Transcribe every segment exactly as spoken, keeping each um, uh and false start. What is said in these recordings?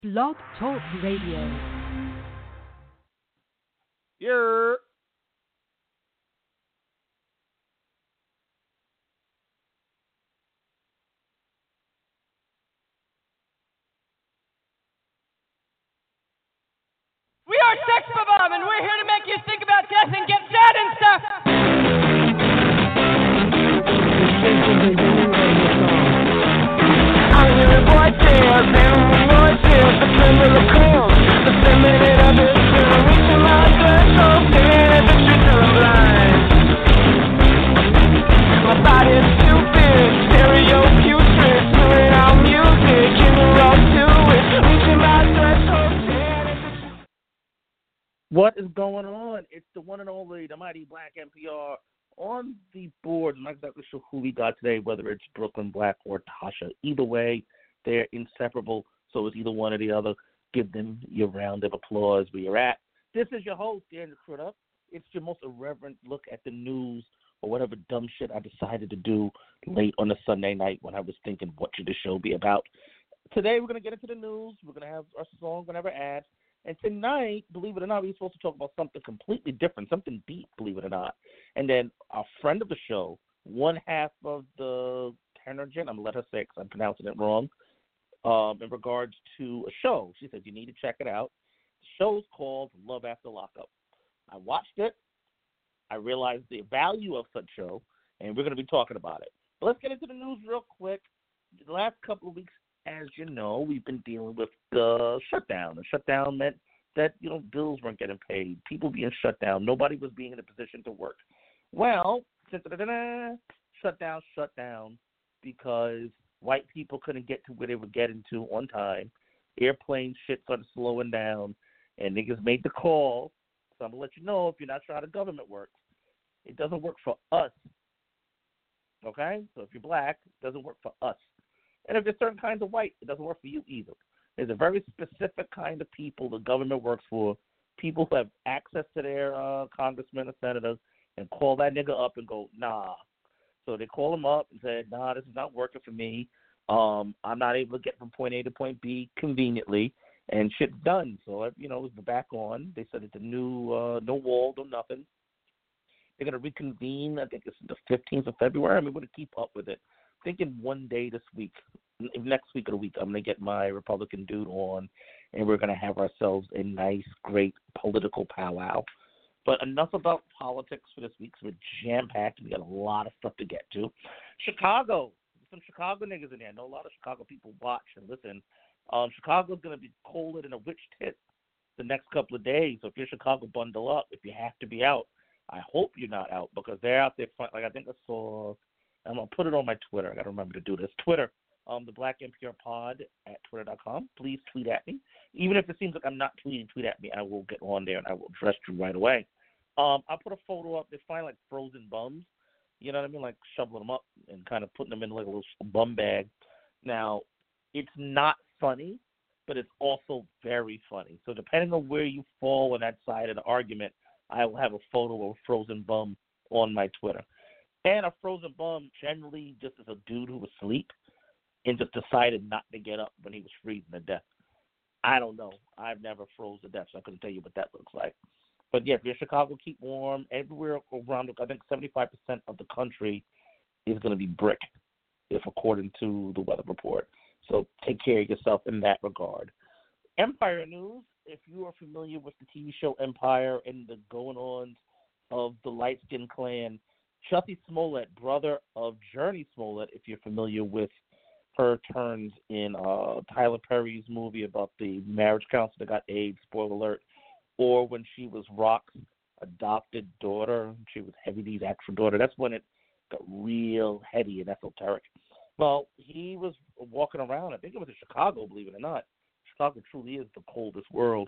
Blog Talk Radio. You're We are Sex Bomb, and we're here to make you think about death and get sad and stuff. I'm hearing voices and voices, the tremble of calls, the feminine of it, reaching my threshold, staring at the truth till I'm blind. My body's stupid, stereo putrid, spilling out music, in the rock to it, reaching my threshold, staring at the truth. What is going on? It's the one and only, the mighty Black N P R on the board. I'm not exactly sure who we got today, whether it's Brooklyn Black or Tasha. Either way, they're inseparable, so it's either one or the other. Give them your round of applause where you're at. This is your host, Daniel Critter. It's your most irreverent look at the news or whatever dumb shit I decided to do late on a Sunday night when I was thinking, what should the show be about? Today, we're going to get into the news. We're going to have our song, whenever ads. And tonight, believe it or not, we're supposed to talk about something completely different, something deep, believe it or not. And then our friend of the show, one half of the Tenergen, I'm going to let her say it because I'm pronouncing it wrong, um, in regards to a show. She said, you need to check it out. The show's called Love After Lockup. I watched it. I realized the value of such show, and we're going to be talking about it. But let's get into the news real quick. The last couple of weeks, as you know, we've been dealing with the shutdown. The shutdown meant that, you know, bills weren't getting paid, people being shut down, nobody was being in a position to work. Well, shut down, shut down, because white people couldn't get to where they were getting to on time. Airplane shit started slowing down, and niggas made the call. So I'm going to let you know, if you're not sure how the government works, it doesn't work for us. Okay? So if you're black, it doesn't work for us. And if there's certain kinds of white, it doesn't work for you either. There's a very specific kind of people the government works for, people who have access to their uh, congressmen and senators, and call that nigga up and go, nah. So they call him up and say, nah, this is not working for me. Um, I'm not able to get from point A to point B conveniently, and shit's done. So, you know, it's back on. They said it's a new, uh, no wall, no nothing. They're going to reconvene, I think it's the fifteenth of February. I mean, we're going to keep up with it. Thinking one day this week, next week of the week, I'm going to get my Republican dude on, and we're going to have ourselves a nice, great political powwow. But enough about politics for this week, because we're jam-packed. We got a lot of stuff to get to. Chicago. Some Chicago niggas in there. I know a lot of Chicago people watch and listen. Um, Chicago's going to be colder than a witch tit the next couple of days. So if you're Chicago, bundle up. If you have to be out, I hope you're not out, because they're out there. Like I think I saw... I'm going to put it on my Twitter. I got to remember to do this. Twitter, um, the Black N P R Pod at twitter dot com. Please tweet at me. Even if it seems like I'm not tweeting, tweet at me. I will get on there, and I will address you right away. Um, I put a photo up. They find, like, frozen bums. You know what I mean? Like, shoveling them up and kind of putting them in, like, a little bum bag. Now, it's not funny, but it's also very funny. So depending on where you fall on that side of the argument, I will have a photo of a frozen bum on my Twitter. And a frozen bum generally just is a dude who was asleep and just decided not to get up when he was freezing to death. I don't know. I've never froze to death, so I couldn't tell you what that looks like. But, yeah, if you're in Chicago, keep warm. Everywhere around, I think seventy-five percent of the country is going to be brick, if according to the weather report. So take care of yourself in that regard. Empire news, if you are familiar with the T V show Empire and the going-ons of the light-skinned clan, Jussie Smollett, brother of Jurnee Smollett, if you're familiar with her turns in uh, Tyler Perry's movie about the marriage counselor that got AIDS, spoiler alert, or when she was Rock's adopted daughter, she was Heavy D's actual daughter. That's when it got real heady and esoteric. Well, he was walking around, I think it was in Chicago, believe it or not. Chicago truly is the coldest world.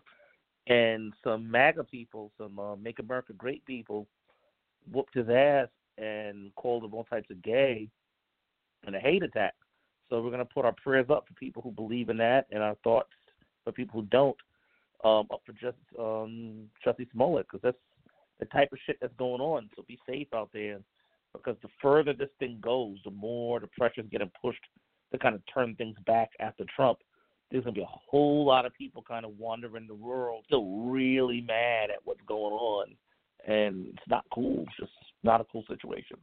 And some MAGA people, some uh, Make America Great people, whooped his ass and called him all types of gay and a hate attack. So we're going to put our prayers up for people who believe in that, and our thoughts for people who don't, um, up for just um, Jussie Smollett, because that's the type of shit that's going on. So be safe out there, because the further this thing goes, the more the pressure's getting pushed to kind of turn things back after Trump. there's going to be a whole lot of people kind of wandering the world, still really mad at what's going on. And it's not cool. It's just not a cool situation.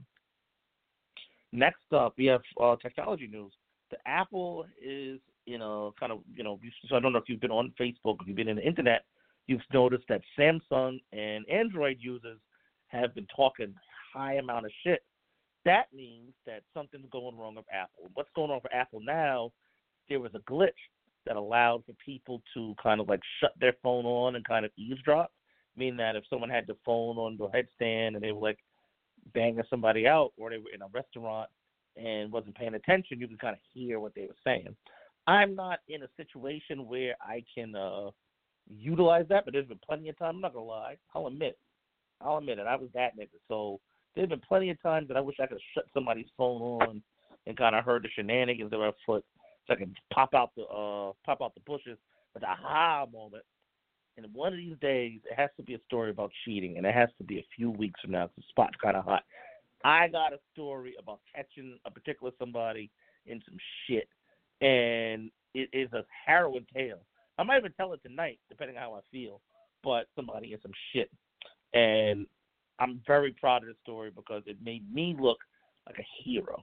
Next up, we have uh, technology news. The Apple is, you know, kind of, you know, so I don't know if you've been on Facebook, if you've been in the internet, you've noticed that Samsung and Android users have been talking high amount of shit. That means that something's going wrong with Apple. What's going on for Apple now, there was a glitch that allowed for people to kind of like shut their phone on and kind of eavesdrop, meaning that if someone had the phone on the headstand and they were like banging somebody out, or they were in a restaurant and wasn't paying attention, you could kind of hear what they were saying. I'm not in a situation where I can uh, utilize that, but there's been plenty of times. I'm not going to lie. I'll admit. I'll admit it. I was that nigga. So there's been plenty of times that I wish I could have shut somebody's phone on and kind of heard the shenanigans that were afoot, so I can pop out the uh, pop out the bushes with a aha moment. And one of these days, it has to be a story about cheating, and it has to be a few weeks from now because the spot's kind of hot. I got a story about catching a particular somebody in some shit, and it is a harrowing tale. I might even tell it tonight, depending on how I feel, but somebody in some shit. And I'm very proud of the story because it made me look like a hero.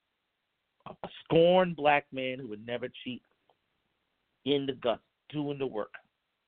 A scorned black man who would never cheat, in the guts, doing the work.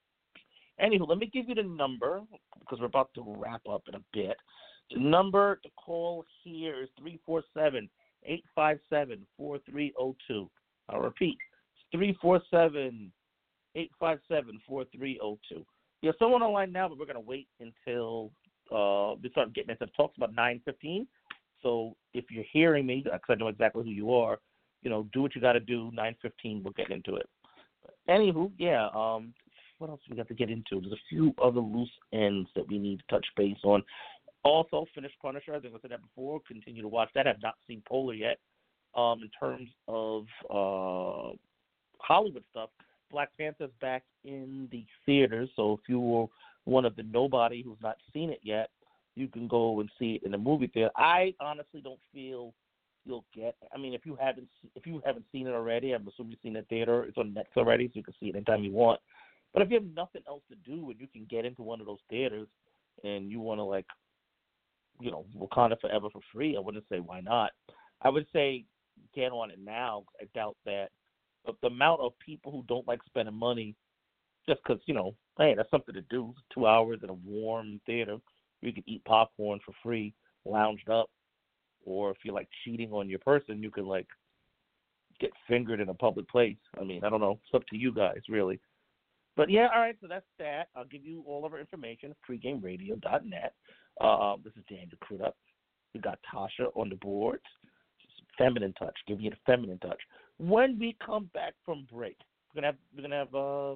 Anywho, let me give you the number because we're about to wrap up in a bit. The number to call here is three four seven, eight five seven, four three zero two. I'll repeat, it's three four seven, eight five seven, four three zero two. You have someone online now, but we're going to wait until uh, we start getting into the talks about nine fifteen. So if you're hearing me, because I know exactly who you are, you know, do what you got to do. nine fifteen, we'll get into it. Anywho, yeah, um, what else do we got to get into? There's a few other loose ends that we need to touch base on. Also, finished Punisher. I think I said that before. Continue to watch that. I have not seen Polar yet. Um, in terms of uh, Hollywood stuff, Black Panther's back in the theaters. So if you were one of the nobody who's not seen it yet, you can go and see it in the movie theater. I honestly don't feel you'll get. I mean, if you haven't if you haven't seen it already, I'm assuming you've seen it in the theater. It's on Netflix already, so you can see it anytime you want. But if you have nothing else to do and you can get into one of those theaters and you want to, like, you know, Wakanda Forever for free, I wouldn't say why not. I would say get on it now. I doubt that. But the amount of people who don't like spending money just because, you know, hey, that's something to do. Two hours in a warm theater where you can eat popcorn for free, lounged up. Or if you're, like, cheating on your person, you can, like, get fingered in a public place. I mean, I don't know. It's up to you guys, really. But, yeah, all right, so that's that. I'll give you all of our information at pregame radio dot net. Uh, this is Daniel Crudup. We got Tasha on the boards. Feminine touch. Give you the feminine touch. When we come back from break, we're gonna have we're gonna have uh,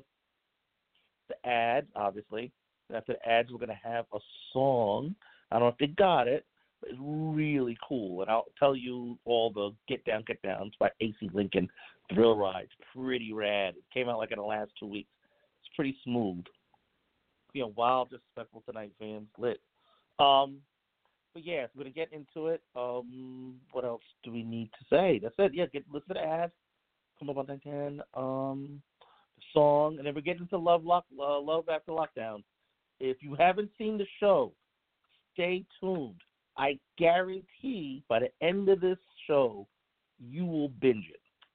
the ads, obviously. And after the ads, we're gonna have a song. I don't know if they got it, but it's really cool. And I'll tell you all the get down, get downs by A C Lincoln Thrill Ride. It's pretty rad. It came out like in the last two weeks. It's pretty smooth. You know, wild, disrespectful tonight, fans. Lit. Um, but yeah, we're gonna get into it. Um, what else do we need to say? That's it. Yeah, get listen to the ads. Come up on nine ten. Um, the song, and then we're getting into Love Lock, uh, Love After Lockdown. If you haven't seen the show, stay tuned. I guarantee by the end of this show, you will binge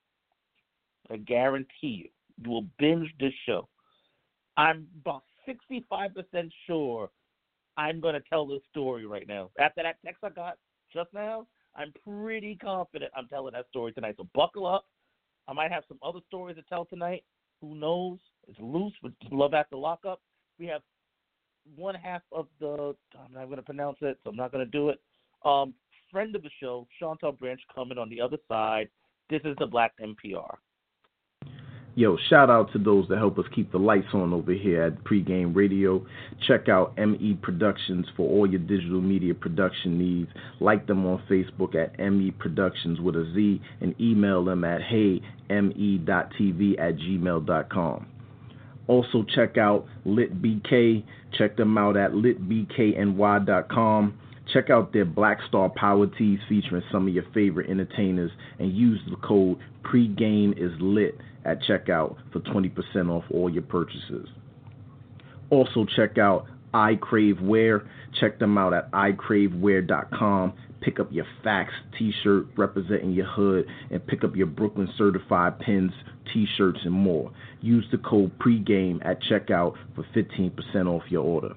it. I guarantee you, you will binge this show. I'm about sixty-five percent sure I'm going to tell this story right now. After that text I got just now, I'm pretty confident I'm telling that story tonight. So buckle up. I might have some other stories to tell tonight. Who knows? It's loose with Love After Lockup. We have one half of the, I'm not going to pronounce it, so I'm not going to do it. Um, friend of the show, Chantal Branch, coming on the other side. This is the Black N P R. Yo, shout out to those that help us keep the lights on over here at Pregame Radio. Check out M E Productions for all your digital media production needs. Like them on Facebook at M E Productions with a Z and email them at hey m e dot t v at gmail dot com. Also check out Lit B K. Check them out at lit b k n y dot com. Check out their Black Star Power Tees featuring some of your favorite entertainers and use the code PREGAME is lit at checkout for twenty percent off all your purchases. Also check out I Crave Wear. Check them out at i crave wear dot com. Pick up your Facts t-shirt representing your hood and pick up your Brooklyn certified pins, t-shirts, and more. Use the code pregame at checkout for fifteen percent off your order.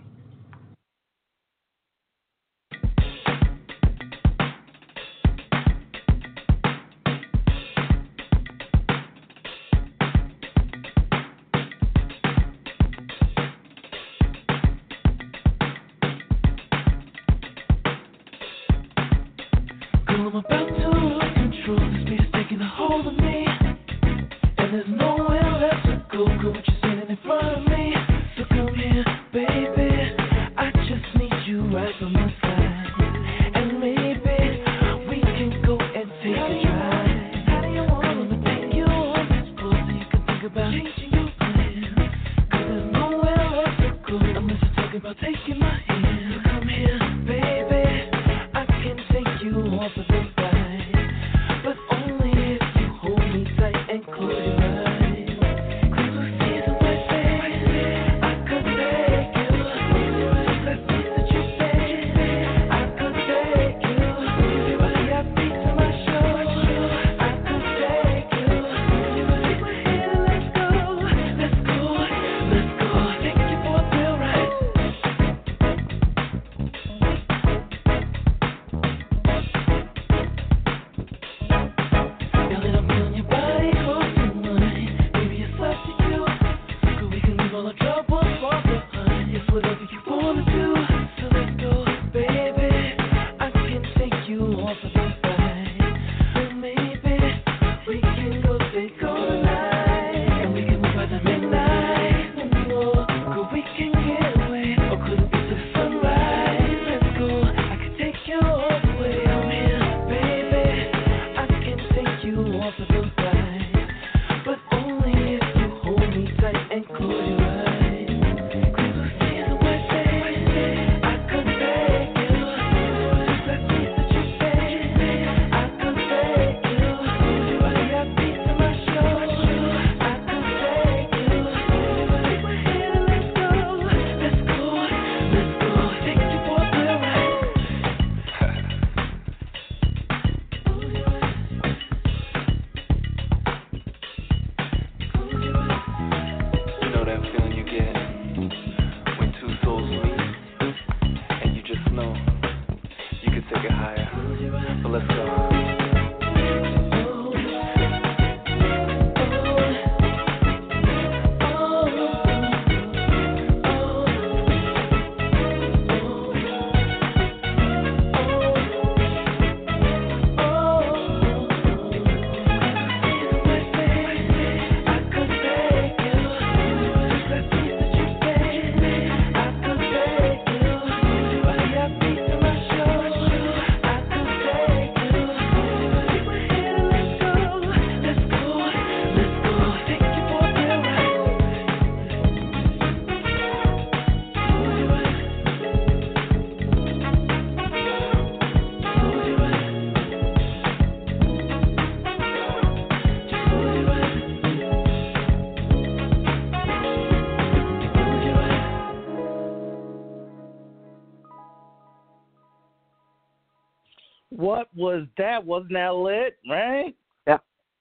What was that? Wasn't that lit, right? Yeah.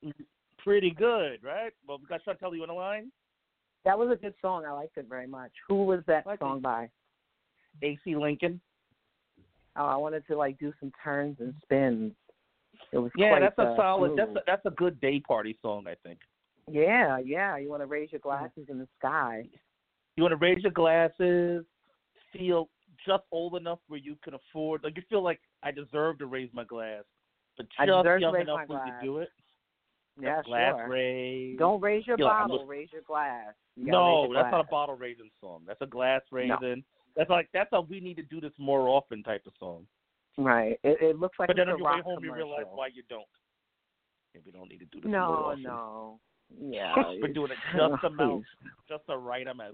Pretty good, right? Well, we got Chantel on the line. That was a good song. I liked it very much. Who was that like song it. by? A C Lincoln. Oh, I wanted to like do some turns and spins. It was yeah, quite, that's a uh, solid. smooth. That's a, that's a good day party song, I think. Yeah, yeah. You want to raise your glasses in the sky. You want to raise your glasses, feel just old enough where you can afford. Like you feel like I deserve to raise my glass, but I just deserve to young raise enough my when you glass. do it. Yeah, glass sure. raise. Don't raise your Feel like I'm bottle. look- raise your glass. You gotta No, raise your that's not a glass. bottle raising song. That's a glass raising. No. That's like that's a we need to do this more often type of song. Right. It, it looks like But it's then on a your way rock home you commercial. realize why you don't. Maybe we don't need to do this more No, often. no. Yeah. We're doing it just Oh, amount, please. just the right amount.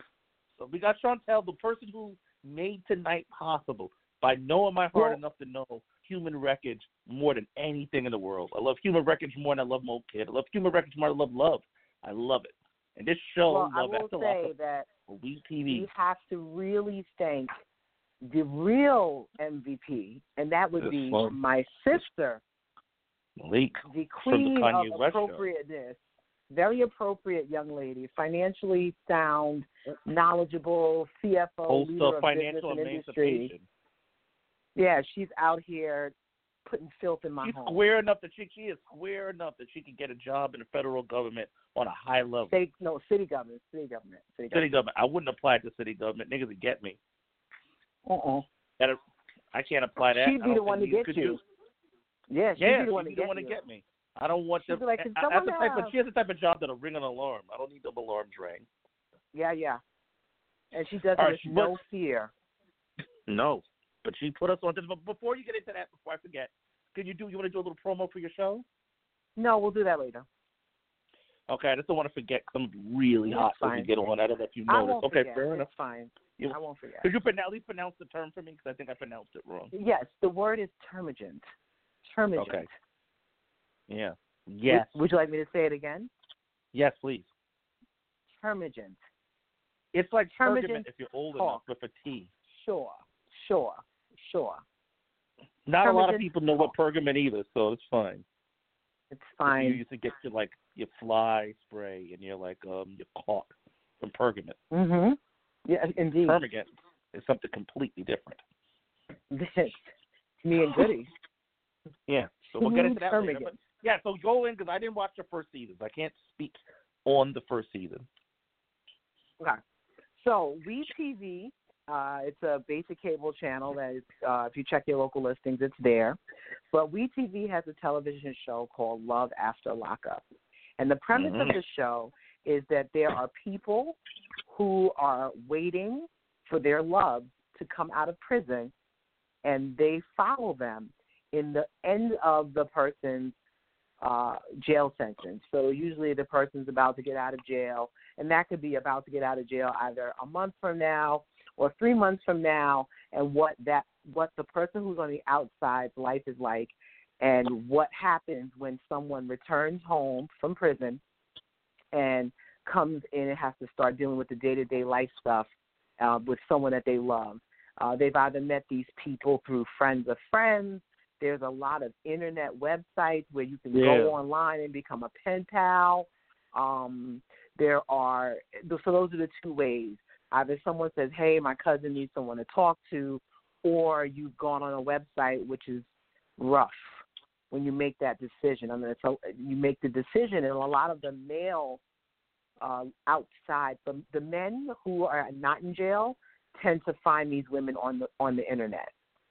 So we got Chantel, the person who made tonight possible by knowing my heart Well- enough to know Human Wreckage more than anything in the world. I love Human Wreckage more than I love Mo Kid. I love Human Wreckage more than I love Love. I love it. And this show, well, I Love will After say Lockup, that for We T V. we have to really thank the real M V P, and that would This be one. my sister, Malik the from the queen Kanye of West show. appropriateness. Very appropriate young lady, financially sound, knowledgeable, C F O, Host leader of of Financial business and industry. Emancipation. Yeah, she's out here putting filth in my She's home. square enough that she, she is square enough that she can get a job in the federal government on a high level. State, no, city government, city government, city City government. government. I wouldn't apply to city government. Niggas would get me. Uh-uh. That is, I can't apply that. She'd I be don't the one to think neither get could you. Yeah, she'd Yeah, be the one she'd to be the get one to you. get me. I don't want She'd the. be like, "Can I- someone that's the type of, have-" she has the type of job that'll ring an alarm. I don't need the alarms ring. Yeah, yeah. And she does All it right, with but- no fear. No, but she put us on this. But before you get into that, before I forget, could you do? You want to do a little promo for your show? No, we'll do that later. Okay, I just don't want to forget because I'm really That's hot when fine. we get on. I don't know if you I noticed. won't Okay, forget. fair enough. It's fine. You- I won't forget. Could you pronounce, at least pronounce the term for me? Because I think I pronounced it wrong. Yes, the word is termagant. Termagant. Okay. Yeah. Yes. Would, would you like me to say it again? Yes, please. Termagant. It's like Termagant pergament if you're old talk. enough with a T. Sure, sure, sure. Not a lot of Termagant people know what talk. pergament either, so it's fine. It's You fine. used to get your like your fly spray and your like um your caulk from pergament. Mm-hmm. Yeah, indeed. Pergament is something completely different. This, me and Goody. Yeah. So we'll get into that later. Pergament. But yeah, so go in because I didn't watch the first season. I can't speak on the first season. Okay. So We T V, uh, it's a basic cable channel that is, uh, if you check your local listings, it's there. But We T V has a television show called Love After Lockup. And the premise Mhm. of the show is that there are people who are waiting for their love to come out of prison, and they follow them in the end of the person's uh, jail sentence. So usually the person's about to get out of jail, and that could be about to get out of jail either a month from now or three months from now, and what that what the person who's on the outside's life is like, and what happens when someone returns home from prison and comes in and has to start dealing with the day-to-day life stuff uh, with someone that they love. Uh, they've either met these people through friends of friends. There's a lot of internet websites where you can Yeah. go online and become a pen pal. Um, there are so those are the two ways. Either someone says, "Hey, my cousin needs someone to talk to," or you've gone on a website, which is rough when you make that decision. I mean, it's a, you make the decision, and a lot of the male uh, outside, the, the men who are not in jail tend to find these women on the on the internet.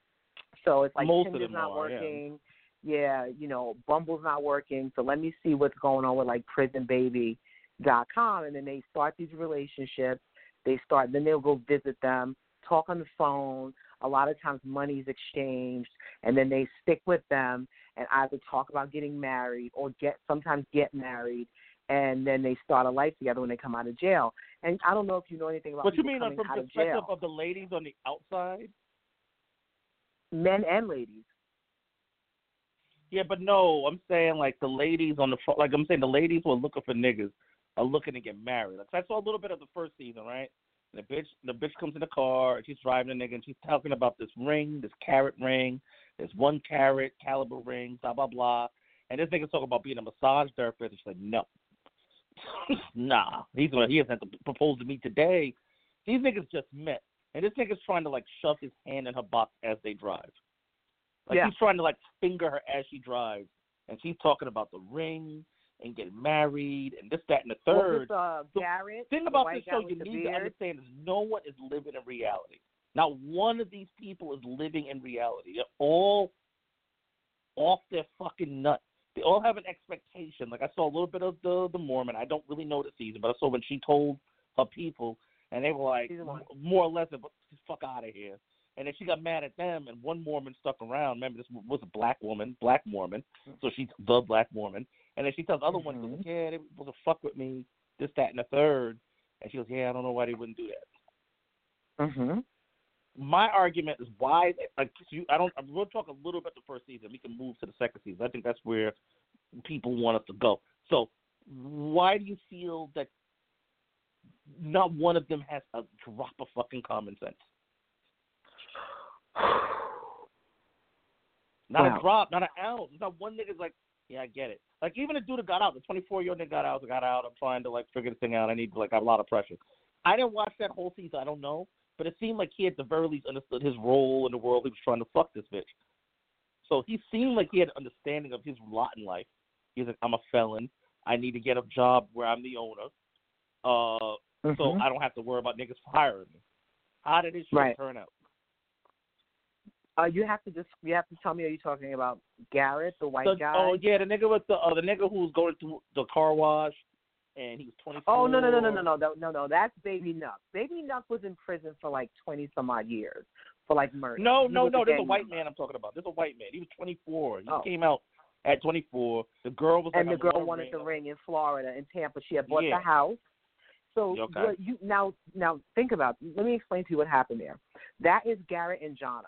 So it's like Most of Tinder's them not are, yeah. working. Yeah. you know, Bumble's not working. So let me see what's going on with like prison baby dot com, and then they start these relationships. They start, then they'll go visit them, talk on the phone. A lot of times money's exchanged, and then they stick with them and either talk about getting married or get sometimes get married, and then they start a life together when they come out of jail. And I don't know if you know anything about What you people mean uh, coming from out of perspective jail, of the ladies on the outside? men and ladies. Yeah, but no, I'm saying like the ladies on the phone. Like I'm saying the ladies who are looking for niggas are looking to get married. Like I saw a little bit of the first season, right? The bitch, the bitch comes in the car and she's driving the nigga and she's talking about this ring, this carat ring, this one carat caliber ring, blah blah blah. And this nigga's talking about being a massage therapist. And she's like, no, nah, he's gonna he hasn't proposed to me today. These niggas just met, and this nigga's trying to like shove his hand in her box as they drive. Like Yeah. he's trying to like finger her as she drives, and she's talking about the ring and getting married and this, that, and the Well, third. this, uh, The Garrett, thing the about white this guy show with you the need to beard. understand is no one is living in reality. Not one of these people is living in reality. They're all off their fucking nut. They all have an expectation. Like I saw a little bit of the the Mormon. I don't really know the season, but I saw when she told her people, and they were like, Season one. more or less, "But fuck out of here." And then she got mad at them, and one Mormon stuck around. Remember, this was a black woman, black Mormon, so she's the black Mormon. And then she tells other ones, Mhm. like, "Yeah, they were supposed to fuck with me, this, that, and the third." And she goes, "Yeah, I don't know why they wouldn't do that." Mm-hmm. My argument is why, like, you, I don't. We'll talk a little bit the first season. We can move to the second season. I think that's where people want us to go. So why do you feel that not one of them has a drop of fucking common sense? Not Wow. a drop, not an ounce. Not one nigga's like, yeah, I get it. Like, even a dude that got out, the twenty-four-year-old nigga got out, got out. I'm trying to, like, figure this thing out. I need, like, I have a lot of pressure. I didn't watch that whole season. I don't know. But it seemed like he at the very least understood his role in the world. He was trying to fuck this bitch. So he seemed like he had an understanding of his lot in life. He was like, I'm a felon. I need to get a job where I'm the owner. Uh, Mm-hmm. So I don't have to worry about niggas firing me. How did his shit Right. turn out? Uh, you have to just you have to tell me. Are you talking about Garrett, the white The, guy? oh, yeah, the nigga with the uh, the nigga who was going through the car wash, and he was twenty-four. Oh no no no no no no no no no that's Baby Nuck. Baby Nuck was in prison for like twenty some odd years for like murder. No, He no, was no. a There's a gang white member. man I'm talking about. There's a white man. He was twenty-four. He Oh. came out at twenty-four. The girl was like, And the I girl wanna wanted ring the up. ring in Florida, in Tampa. She had bought Yeah. the house. So Okay. what you now now think about. Let me explain to you what happened there. That is Garrett and Jonna.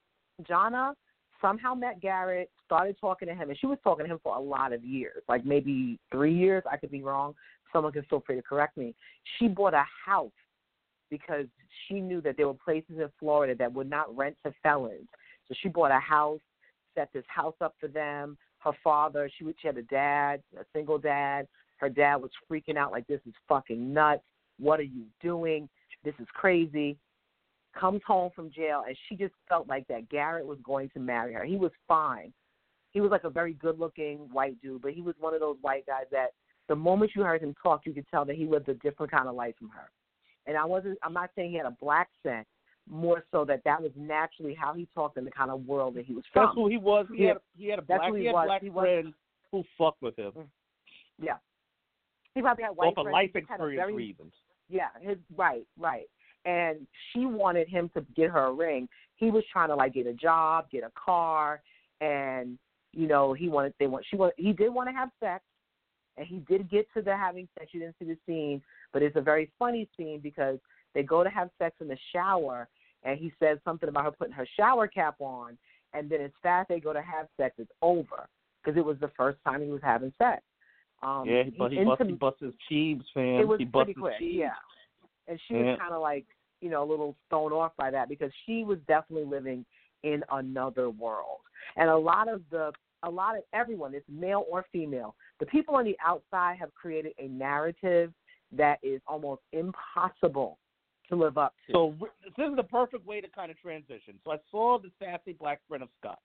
Jonna somehow met Garrett, started talking to him, and she was talking to him for a lot of years, like maybe three years. I could be wrong. Someone can feel free to correct me. She bought a house because she knew that there were places in Florida that would not rent to felons. So she bought a house, set this house up for them. Her father, she, she had a dad, a single dad. Her dad was freaking out like, this is fucking nuts. What are you doing? This is crazy. Comes home from jail, and she just felt like that Garrett was going to marry her. He was fine. He was like a very good-looking white dude, but he was one of those white guys that the moment you heard him talk, you could tell that he lived a different kind of life from her. And I wasn't. I'm not saying he had a black accent, more so that that was naturally how he talked in the kind of world that he was from. That's who he was. He Yeah. had he had a That's black who he he had was. black He was- friends who fucked with him Yeah. He probably had white for friends. life He just had a experience very- reasons. Yeah, his right, right. And she wanted him to get her a ring. He was trying to like get a job, get a car, and you know he wanted they want she wanted he did want to have sex, and he did get to the having sex. You didn't see the scene, but it's a very funny scene because they go to have sex in the shower, and he says something about her putting her shower cap on, and then as fast they go to have sex, it's over because it was the first time he was having sex. Um, Yeah, but he, into- bust, he bust his cheeks, fam. it was he bust pretty his quick, cheeks. yeah. And she Yeah. was kind of like, you know, a little thrown off by that because she was definitely living in another world. And a lot of the, a lot of everyone, it's male or female, the people on the outside have created a narrative that is almost impossible to live up to. So this is the perfect way to kind of transition. So I saw the sassy black friend of Scott.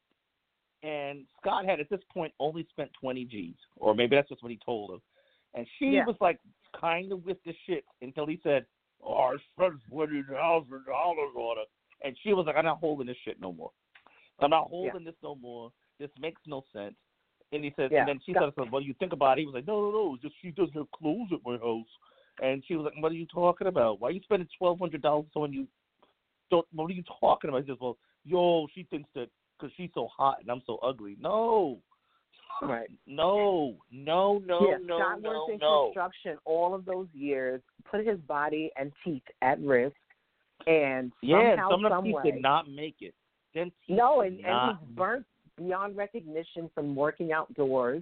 And Scott had, at this point, only spent twenty G's. Or maybe that's just what he told him. And she Yeah. was, like, kind of with the shit until he said, oh, I spent twenty thousand dollars on it. And she was like, I'm not holding this shit no more. I'm not holding this no more. This makes no sense. And he said, Yeah. and then she said, well, you think about it. He was like, no, no, no, just she doesn't have clothes at my house. And she was like, what are you talking about? Why are you spending twelve hundred dollars on you? Don't, what are you talking about? He says, well, yo, she thinks that because she's so hot and I'm so ugly. No. Right. No, no, no, yeah, no, Scott no, worked in no. construction all of those years, put his body and teeth at risk, and Yeah, somehow, some of some them way, did not make it. Them teeth no, did and, and not he's burnt beyond recognition from working outdoors.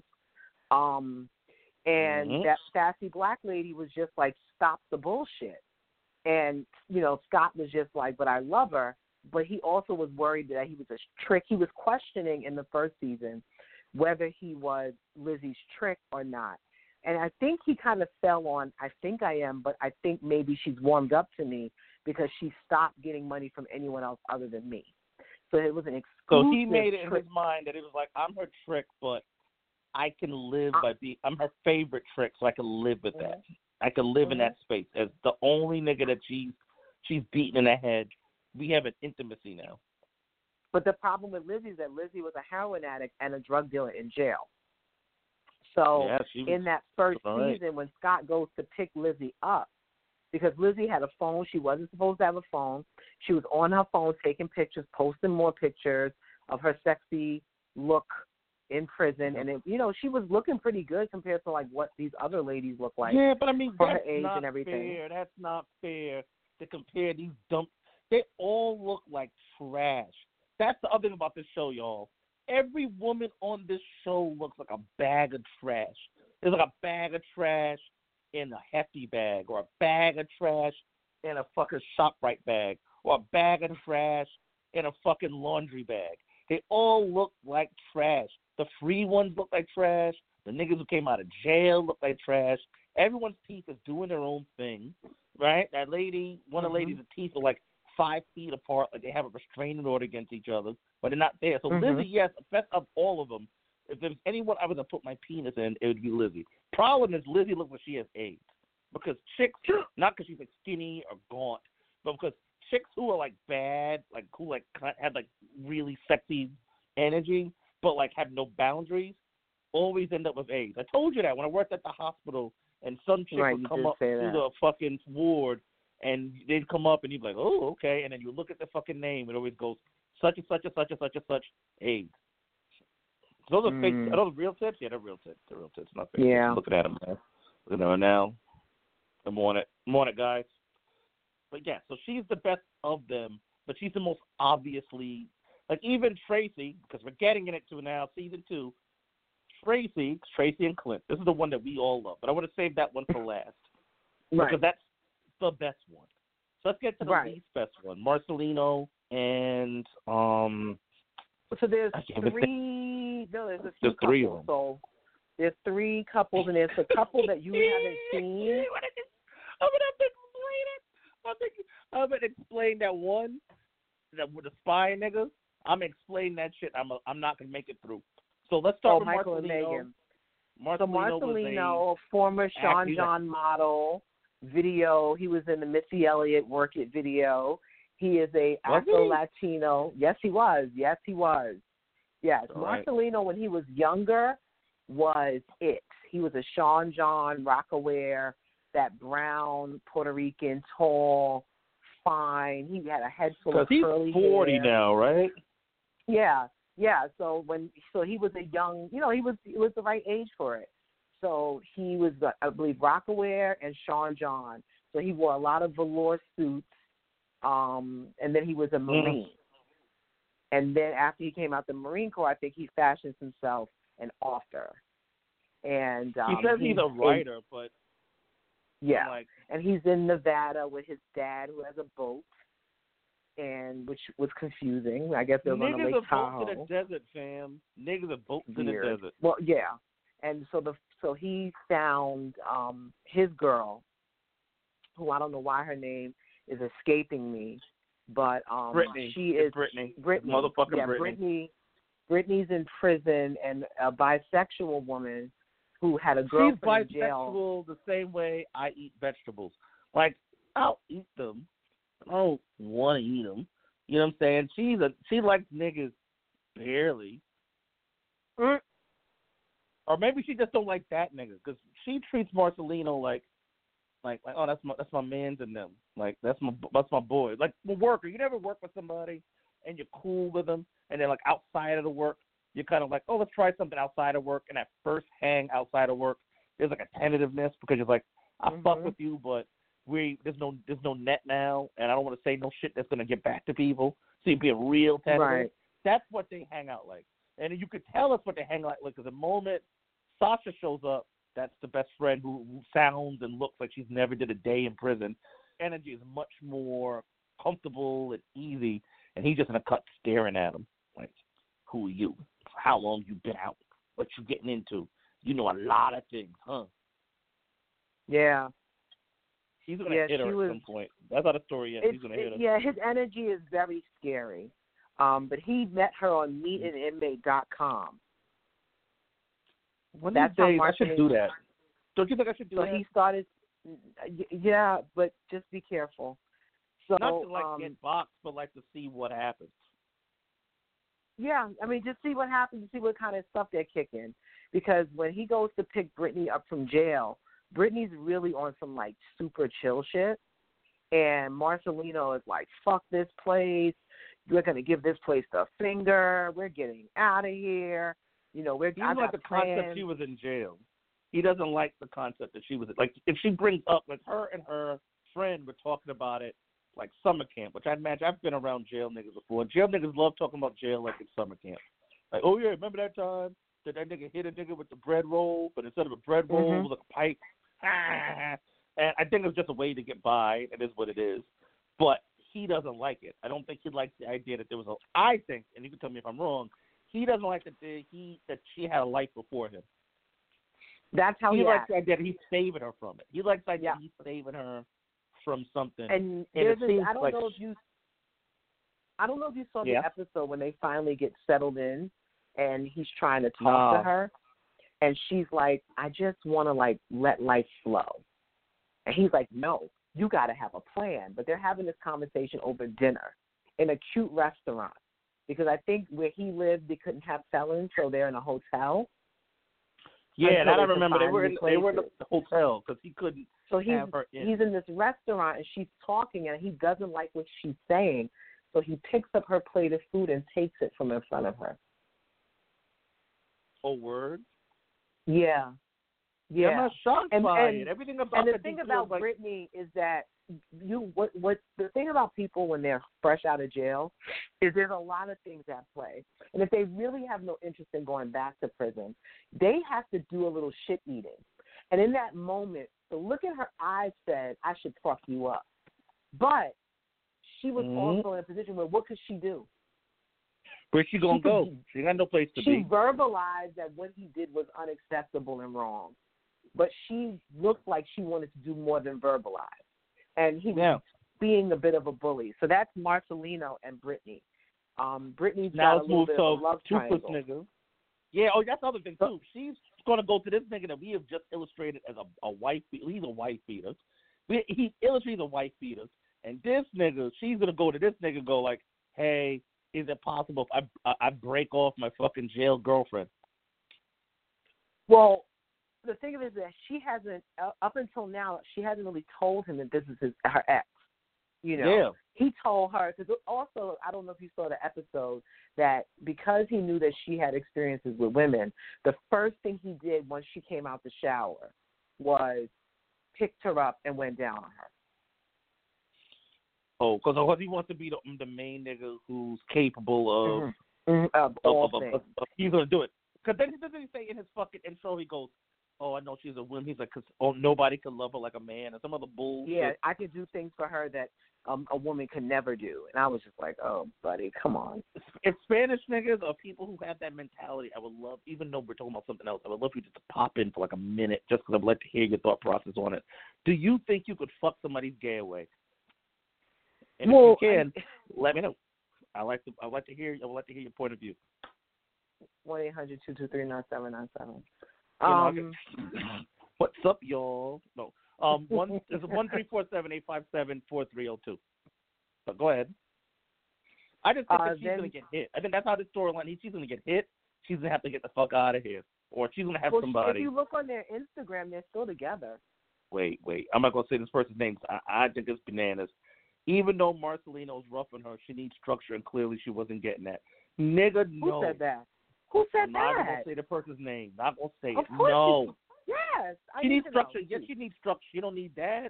Um, and Mhm. that sassy black lady was just like, stop the bullshit. And, you know, Scott was just like, but I love her. But he also was worried that he was a trick. He was questioning in the first season whether he was Lizzie's trick or not. And I think he kind of fell on, I think I am, but I think maybe she's warmed up to me because she stopped getting money from anyone else other than me. So it was an exclusive So he made it in trick. his mind that it was like, I'm her trick, but I can live Uh, by being, I'm her favorite trick, so I can live with that. Mhm. I can live in Mhm. that space as the only nigga that she's she's beating in the head. We have an intimacy now. But the problem with Lizzie is that Lizzie was a heroin addict and a drug dealer in jail. So Yeah, she was, in that first all right. season, when Scott goes to pick Lizzie up, because Lizzie had a phone, she wasn't supposed to have a phone. She was on her phone taking pictures, posting more pictures of her sexy look in prison, and it, you know, she was looking pretty good compared to like what these other ladies look like. yeah, but I mean, for her that's age not and everything. fair. That's not fair to compare these dumb. They all look like trash. That's the other thing about this show, y'all. Every woman on this show looks like a bag of trash. There's like a bag of trash in a hefty bag, or a bag of trash in a fucking ShopRite bag, or a bag of trash in a fucking laundry bag. They all look like trash. The free ones look like trash. The niggas who came out of jail look like trash. Everyone's teeth is doing their own thing, right? That lady, one of the Mm-hmm. ladies' teeth are like five feet apart, like they have a restraining order against each other, but they're not there. So Mm-hmm. Lizzie, yes, best of all of them. If there's anyone I was going to put my penis in, it would be Lizzie. Problem is Lizzie looks like she has AIDS. Because chicks, not because she's like skinny or gaunt, but because chicks who are like bad, like who like have like really sexy energy, but like have no boundaries, always end up with AIDS. I told you that when I worked at the hospital, and some chick Right, would you come did up say to that. the fucking ward, and they'd come up, and you'd be like, oh, okay, and then you look at the fucking name, it always goes such and such and such and such and such AIDS. Those are fake. Mm. Are those real tits? Yeah, they're real tits. They're real tits, not fake. Yeah. Tits. Looking at them now. Looking at them now. I'm on it. I'm on it, guys. But yeah, so she's the best of them, but she's the most obviously, like even Tracy, because we're getting into it now, season two. Tracy, Tracy and Clint. This is the one that we all love, but I want to save that one for last Right. because that's the best one. So let's get to the Right. least best one: Marcelino and um. So there's I can't even three. No, there's a few There's three of couples. them. So there's three couples, and there's a couple that you haven't seen. I'm gonna have to explain it. I'm gonna, I'm gonna explain that one, that with the spy niggas. I'm gonna explain that shit. I'm a, I'm not gonna make it through. So let's start Oh, with Michael and Marcelino. Megan. Marcelino So was Marcelino, former Sean acting- John model, video. He was in the Missy Elliott Work It video. He is a Was he? Afro-Latino. Yes, he was. Yes, he was. Yes. All right. Marcelino, when he was younger, was it. He was a Sean John, Rockaware, that brown, Puerto Rican, tall, fine. He had a head full because of he's curly forty hair. now, right? Yeah, yeah. So when so he was a young, you know, he was he was the right age for it. So he was, uh, I believe, Rockaware and Sean John. So he wore a lot of velour suits, um, and then he was a Marine. And then after he came out the Marine Corps, I think he fashions himself an author. And um, he says he's a in- writer, but yeah, I'm like, and he's in Nevada with his dad, who has a boat, and which was confusing. I guess they're going to niggas Lake are boats Tahoe. in the desert, fam. Niggas are boats in the Weird. desert. Well, yeah, and so the so he found um, his girl, who I don't know why her name is escaping me, but um, Brittany. she It's is Brittany. Brittany. Motherfucking yeah, Brittany. Brittany. Brittany's in prison, and a bisexual woman who had a girlfriend She's in jail. bisexual the same way I eat vegetables. Like, I'll eat them. I don't want to eat them. You know what I'm saying? She's a she likes niggas barely, Mm. or maybe she just don't like that nigga because she treats Marcelino like, like, like oh that's my that's my man's and them. Like that's my that's my boy. Like a worker. You never work with somebody and you're cool with them, and then like outside of the work, you're kind of like, oh, let's try something outside of work. And that first hang outside of work, there's like a tentativeness because you're like, I Mhm. fuck with you, but we there's no there's no net now, and I don't want to say no shit that's gonna get back to people. So you're being real tentative. Right. That's what they hang out like, and you could tell us what they hang out like because the moment Sasha shows up, that's the best friend who, who sounds and looks like she's never did a day in prison. Energy is much more comfortable and easy, and he's just in a cut staring at him like, who are you? How long you been out? What you getting into? You know a lot of things, huh? Yeah. He's gonna Yeah, hit her she at was- some point. That's how the story ends. It's, He's gonna hit her. it- yeah, his energy is very scary. Um, but he met her on meet an inmate dot com. One That's of how these days, I should marketing- do that. Don't you think I should do So that? he started, y- yeah, but just be careful. So, Not to like um, get boxed, but like to see what happens. yeah, I mean, just see what happens, see what kind of stuff they're kicking. Because when he goes to pick Brittany up from jail, Brittany's really on some like super chill shit, and Marcelino is like, "Fuck this place. We're gonna give this place the finger. We're getting out of here. You know, we're He I doesn't like got the concept plans." she was in jail. He doesn't like the concept that she was like. If she brings up like her and her friend were talking about it like summer camp, which I imagine I've been around jail niggas before. Jail niggas love talking about jail like it's summer camp. Like, oh yeah, remember that time that that nigga hit a nigga with the bread roll, but instead of a bread roll, Mhm. it was like a pipe. And I think it was just a way to get by. It is what it is. But he doesn't like it. I don't think he likes the idea that there was a. I think, and you can tell me if I'm wrong. He doesn't like that the, he that she had a life before him. That's how he he likes acts. the idea that he's saving her from it. He likes the idea Yeah. that he's saving her from something. And, and there's it this, seems I don't like know if you, I don't know if you saw Yeah. the episode when they finally get settled in, and he's trying to talk No. to her, and she's like, "I just want to like let life flow," and he's like, "No, you got to have a plan." But they're having this conversation over dinner in a cute restaurant because I think where he lived they couldn't have felons, so they're in a hotel. yeah, until and I they don't could remember they find were new in, they were in places. the hotel because he couldn't So he's have her in. he's in this restaurant and she's talking and he doesn't like what she's saying, so he picks up her plate of food and takes it from in front of her. Oh, word. Yeah, Yeah, I'm yeah. not shocked And- by and- it. Everything about And the that thing just about feels like, Brittany is that you what what the thing about people when they're fresh out of jail is there's a lot of things at play, and if they really have no interest in going back to prison, they have to do a little shit eating. And in that moment, the look in her eyes said, "I should fuck you up," but she was Mhm. also in a position where what could she do? where's she gonna she could- go? She got no place to She be. verbalized that what he did was unacceptable and wrong, but she looked like she wanted to do more than verbalize. And he was Yeah. being a bit of a bully. So that's Marcelino and Brittany. Um, Brittany's Now got a let's little move bit to of a love toothless triangle. nigga. Yeah, oh, that's the other thing too. She's gonna go to this nigga that we have just illustrated as a, a wife. He's a wife beater. We, he illustrates a wife beater, and this nigga, she's gonna go to this nigga and go like, "Hey, is it possible if I I, I break off my fucking jail girlfriend?" Well, the thing of it is that she hasn't, uh, up until now, she hasn't really told him that this is his, her ex. You know, Yeah. he told her because also I don't know if you saw the episode that because he knew that she had experiences with women, the first thing he did once she came out the shower was picked her up and went down on her. Oh, because he wants to be the, the main nigga who's capable of Mm-hmm. Mm-hmm. Of all of, of, things. of, of, he's gonna do it. Because then he doesn't he say in his fucking intro he goes, "Oh, I know she's a woman." He's like, "Cause oh, nobody can love her like a man," and some other bullshit. Yeah, I could do things for her that um, a woman could never do, and I was just like, "Oh, buddy, come on." If Spanish niggas or people who have that mentality, I would love, even though we're talking about something else, I would love you just to pop in for like a minute just because I'd like to hear your thought process on it. Do you think you could fuck somebody's gay away? And Well, if you can, I- let me know. I like to. I like to hear. I would like to hear your point of view. One eight hundred two two three nine seven nine seven. You know, I Um, can- What's up, y'all? No, um, one is one three four seven eight five seven four three zero two. But go ahead. I just think Uh, that she's then- gonna get hit. I think that's how this storyline. She's gonna get hit. She's gonna have to get the fuck out of here, or she's gonna have well, somebody. if you look on their Instagram, they're still together. Wait, wait. I'm not gonna say this person's name. I, I think it's bananas. Even though Marcelino's roughing her, she needs structure, and clearly she wasn't getting that. Nigga, Who no. said that? Who said I'm not that? gonna say the person's name. Not gonna say Of it. course No. you- Yes. I She need needs to know. structure. Yes, she needs structure. You don't need that.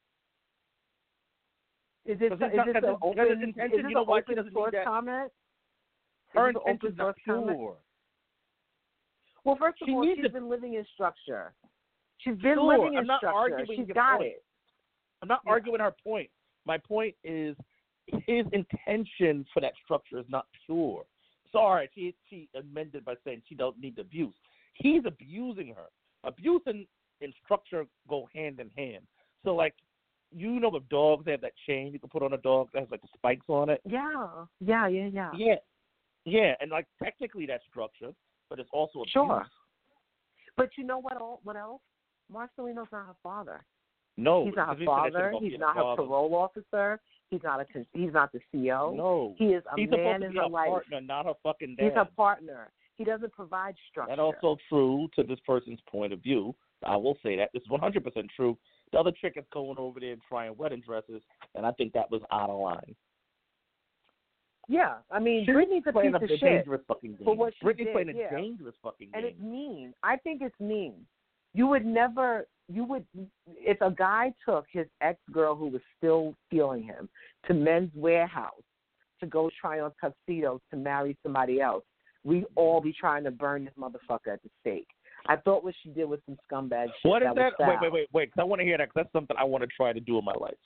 Is this, is Because this it's not- an because open, it's is intention, this you know an why she open doesn't need source that? comment? Her Is this an intention's open not source comment? pure. Well, first of She all, needs she's to- been living in structure. She's been Sure, living in I'm not structure. arguing She's your got point. it. I'm not Yeah. arguing her point. My point is his intention for that structure is not pure. Sorry, she she amended by saying she don't need abuse. He's abusing her. Abuse and, and structure go hand in hand. So, like, you know, if dogs have that chain you can put on a dog that has like spikes on it. Yeah. Yeah, yeah, yeah. Yeah, yeah, and like technically that's structure, but it's also abuse. Sure. But you know what? All, what else? Marcelino's not her father. No, He's not her because we said that shit father. about He's being not a her father. parole officer. He's not a. He's not the C O. No, He is a he's man supposed to in be her a life. partner, not her fucking dad. He's her partner. He doesn't provide structure. That's also true to this person's point of view. I will say that. This is one hundred percent true. The other chick is going over there and trying wedding dresses, and I think that was out of line. Yeah, I mean, She's Brittany's a playing piece a of shit. dangerous fucking game. for what she Brittany's did, playing a yeah. dangerous fucking game. And it's mean. I think it's mean. You would never, you would, if a guy took his ex-girl who was still feeling him to Men's Warehouse to go try on tuxedos to marry somebody else, we all be trying to burn this motherfucker at the stake. I thought what she did was some scumbag shit. What is that? that? Was Wait, wait, wait, wait. Cause I want to hear that. Cause that's something I want to try to do in my life.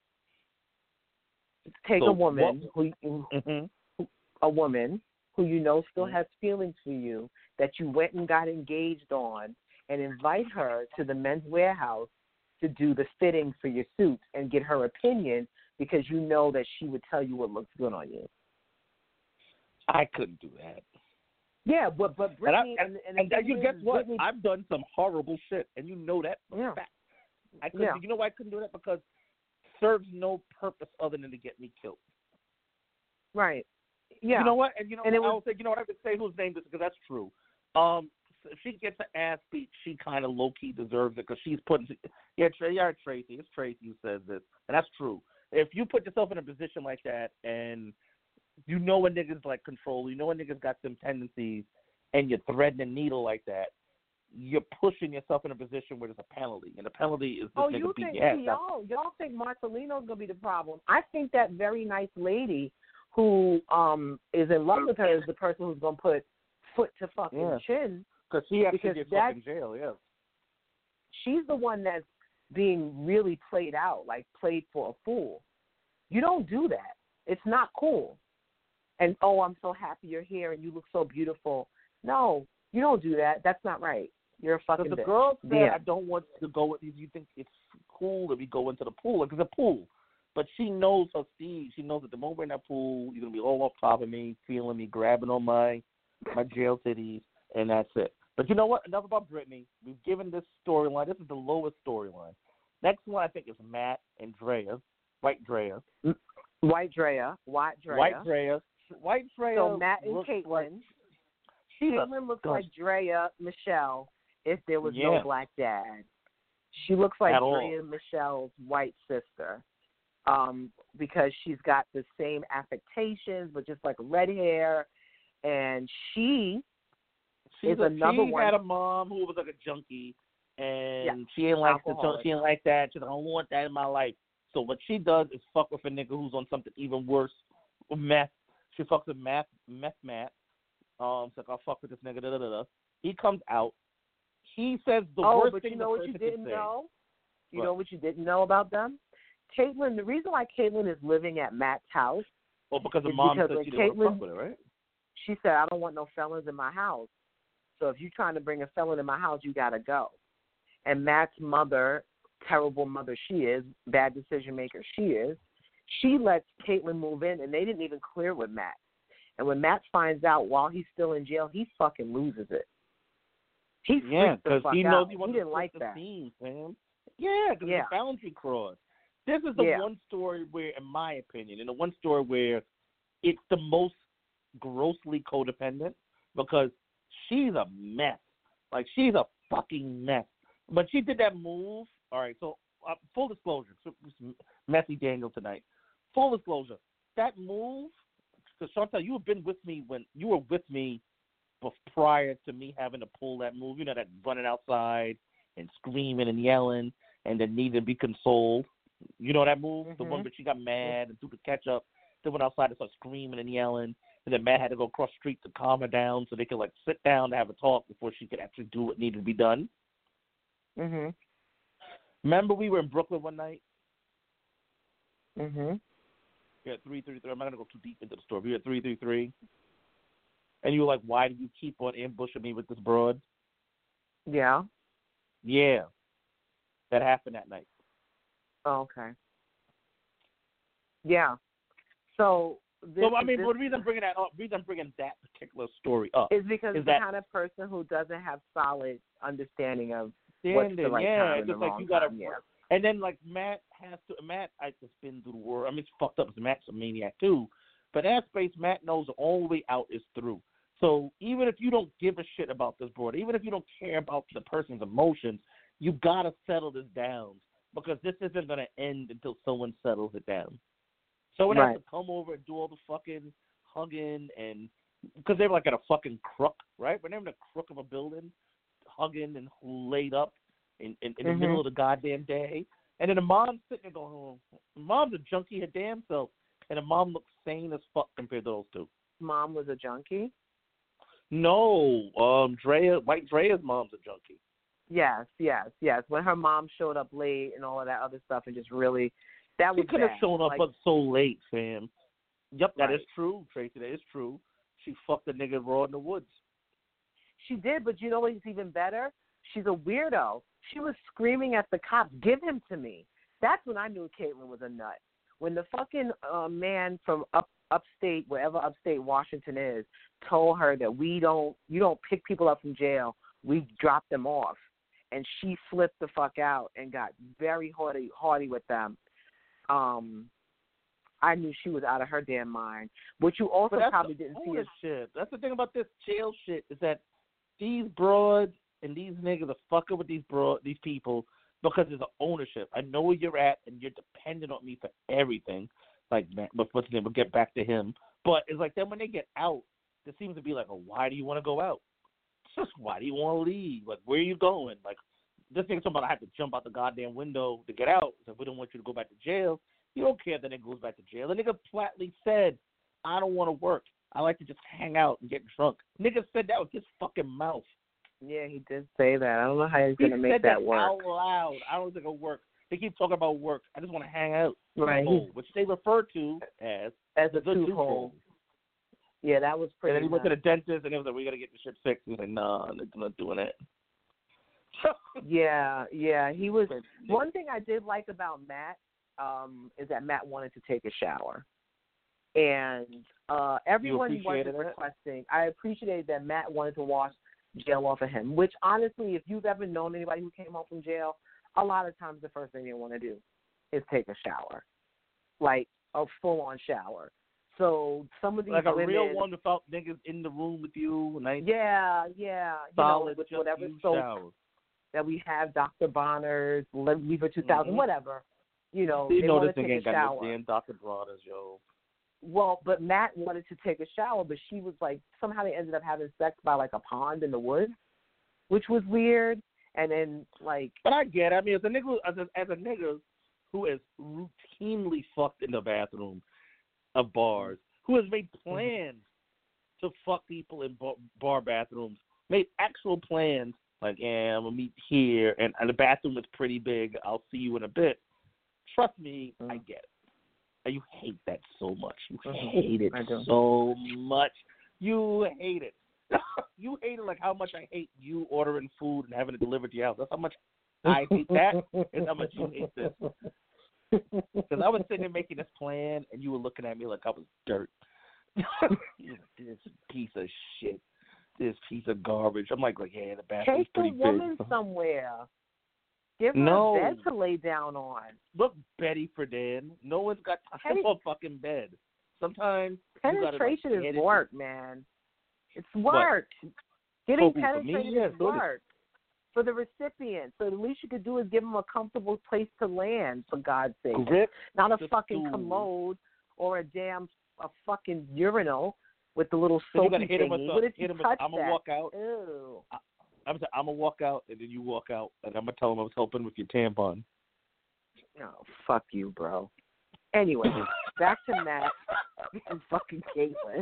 Take So a woman what, who, mm-hmm. a woman who you know still Mm-hmm. has feelings for you that you went and got engaged on, and invite her to the Men's Warehouse to do the fitting for your suits and get her opinion because you know that she would tell you what looks good on you. I couldn't do that. Yeah, but but Brittany and, I, and, and, and, and you guess what? Brittany, I've done some horrible shit, and you know that for Yeah. a fact. I couldn't. Yeah. You know why I couldn't do that? Because it serves no purpose other than to get me killed. right? Yeah. You know what? And you know, And I it was- will say, you know what? I could say whose name this is because that's true. Um, if she gets an ass beat, she kind of low key deserves it because she's putting. Yeah, Tra- yeah, Tracy. It's Tracy who says this, and that's true. If you put yourself in a position like that, and you know a nigga's like control, you know a nigga's got some tendencies, and you're threading a needle like that, you're pushing yourself in a position where there's a penalty, and the penalty is this Oh, nigga you beat think your ass. see, y'all y'all think Marcelino's gonna be the problem? I think that very nice lady who um is in love with her is the person who's gonna put foot to fucking Yeah. chin. Because she actually because gets that- fucking jail, yeah. She's the one that's being really played out, like played for a fool. You don't do that. It's not cool. And oh, I'm so happy you're here and you look so beautiful. No, you don't do that. That's not right. You're a fucking Because the bitch. girl said, Yeah. I don't want to go with you. You think it's cool that we go into the pool. Like, it's a pool. But she knows her Steve. She knows that the moment we're in that pool, you're going to be all up top of me, feeling me, grabbing on my my jail titties, and that's it. But you know what? Enough about Brittany. We've given this storyline. This is the lowest storyline. Next one, I think, is Matt and Drea, White Drea. White Drea. White Drea. White Drea. White Drea. So Matt and looks Caitlin. Like, she's Caitlin looks a, like Drea Michelle if there was Yeah. no black dad. She looks like At all. Drea Michelle's white sister um, because she's got the same affectations, but just like red hair. And she She's is a, another she one. had a mom who was like a junkie, and Yeah, she didn't like the alcoholic. she didn't like that. She's like, I don't want that in my life. So what she does is fuck with a nigga who's on something even worse, meth. She fucks with meth, meth Matt. Um, it's like I'll fuck with this nigga. Da, da, da, da. He comes out. He says the oh, worst but thing you know the what person you can didn't say. know? You What? know what you didn't know about them? Caitlin, the reason why Caitlin is living at Matt's house, Well, because the It's mom because said when she didn't want to Caitlin- fuck with her, right? she said, I don't want no felons in my house. So if you're trying to bring a felon in my house, you got to go. And Matt's mother, terrible mother she is, bad decision maker she is, she lets Caitlin move in, and they didn't even clear with Matt. And when Matt finds out while he's still in jail, he fucking loses it. He Yeah, freaked the because fuck he out. knows he He wants didn't to like the that. scenes, man. Yeah, because Yeah. it's a boundary cross. This is the Yeah. one story where, in my opinion, and the one story where it's the most grossly codependent because she's a mess. Like, she's a fucking mess. But she did that move. All right, so uh, full disclosure. So, messy Daniel tonight. Full disclosure. That move, because Chantal, you have been with me when you were with me bef- prior to me having to pull that move. You know, that running outside and screaming and yelling and then needing to be consoled. You know that move? The one Mhm. where she got mad and threw the ketchup, then went outside and started screaming and yelling. And then Matt had to go across the street to calm her down so they could, like, sit down to have a talk before she could actually do what needed to be done. Mhm. Remember we were in Brooklyn one night? Mhm. We were at three thirty-three. I'm not going to go too deep into the story. We were at three thirty-three. And you were like, why do you keep on ambushing me with this broad? Yeah. Yeah. That happened that night. Oh, okay. Yeah. So this, so, I mean, this but the reason I'm bringing that up, the reason I'm bringing that particular story up is because is the that kind of person who doesn't have solid understanding of what's the standing, right yeah, time it's and the just like wrong you gotta, time. Yeah. and then like Matt has to, Matt, I just been through the world. I mean, it's fucked up. Matt's a maniac too, but that space, Matt knows the only way out is through. So even if you don't give a shit about this board, even if you don't care about the person's emotions, you gotta settle this down because this isn't gonna end until someone settles it down. Someone Right. has to come over and do all the fucking hugging and because they were like at a fucking crook, right? When they're in the crook of a building, hugging and laid up in, in, in the Mhm. middle of the goddamn day. And then the mom's sitting there going, oh, the mom's a junkie her damn self. And the mom looks sane as fuck compared to those two. Mom was a junkie. No, um, Drea, White Drea's mom's a junkie. Yes, yes, yes. When her mom showed up late and all of that other stuff, and just really, that She was could have bad. shown up, like, but so late, fam. Yep, that right. is true, Tracy. That is true. She fucked a nigga raw in the woods. She did, but you know what's even better? She's a weirdo. She was screaming at the cops, "Give him to me." That's when I knew Caitlyn was a nut. When the fucking uh, man from up upstate, wherever upstate Washington is, told her that we don't, you don't pick people up from jail, we drop them off, and she flipped the fuck out and got very haughty, haughty with them. Um, I knew she was out of her damn mind. What you also probably didn't see is shit. That's the thing about this jail shit is that these broads and these niggas are fucking with these broad, these people because there's an ownership. I know where you're at, and you're dependent on me for everything. Like, but what's his name? We'll get back to him. But it's like then when they get out, there seems to be like, a, why do you want to go out? Just why do you want to leave? Like, where are you going? Like, this nigga talking about I have to jump out the goddamn window to get out. So if we don't want you to go back to jail, you don't care that nigga goes back to jail. The nigga flatly said, I don't want to work. I like to just hang out and get drunk. Nigga said that with his fucking mouth. Yeah, he did say that. I don't know how he's going to make said that, that work. out loud. I don't think it'll work. They keep talking about work. I just want to hang out. Right. Oh, which they refer to as as a the tooth hole. Yeah, that was pretty. And then he went to nuts. the dentist, and he was like, we got to get the shit fixed. He was like, nah, they're not doing that. yeah, yeah. He was. One thing I did like about Matt um, is that Matt wanted to take a shower. And uh, everyone wasn't requesting. I appreciated that Matt wanted to wash jail off of him, which honestly, if you've ever known anybody who came home from jail, a lot of times the first thing they want to do is take a shower, like a full-on shower. So some of these like a women, real one without niggas in the room with you. Nice, yeah, yeah, you solid, know, with whatever you soap shower. that we have, Doctor Bonner's, Lever two thousand, mm-hmm. whatever. You know, you they know want this to thing take ain't a got shower. no damn Doctor Bonner's, yo. Well, but Matt wanted to take a shower, but she was like, somehow they ended up having sex by like a pond in the woods, which was weird. And then like, but I get it. I mean, as a nigga, as a, as a nigga who has routinely fucked in the bathroom of bars, who has made plans to fuck people in bar, bar bathrooms, made actual plans like, yeah, I'm gonna meet here, and, and the bathroom is pretty big. I'll see you in a bit. Trust me, mm-hmm. I get it. You hate that so much. You mm-hmm. hate it so much. You hate it. You hate it like how much I hate you ordering food and having it delivered to your house. That's how much I hate that, and how much you hate this. Because I was sitting there making this plan, and you were looking at me like I was dirt. This piece of shit. This piece of garbage. I'm like, like yeah, the bathroom's Take pretty the woman big. somewhere. Give her no. a bed to lay down on. Look, Betty Friedan. No one's got time for a fucking bed. Sometimes penetration you gotta, like, is work, it. man. It's work. What? Getting oh, penetrated yeah, is work for the recipient. So the least you could do is give them a comfortable place to land, for God's sake. Grip Not a fucking stool. commode or a damn a fucking urinal with the little soapy you gotta hit thingy. him with the, what if you hit him touch with, I'm that? gonna walk out. Ew. I, I'm I'm gonna walk out, and then you walk out, and I'm gonna tell him I was helping with your tampon. Oh, fuck you, bro. Anyway, back to Matt and fucking Caitlyn.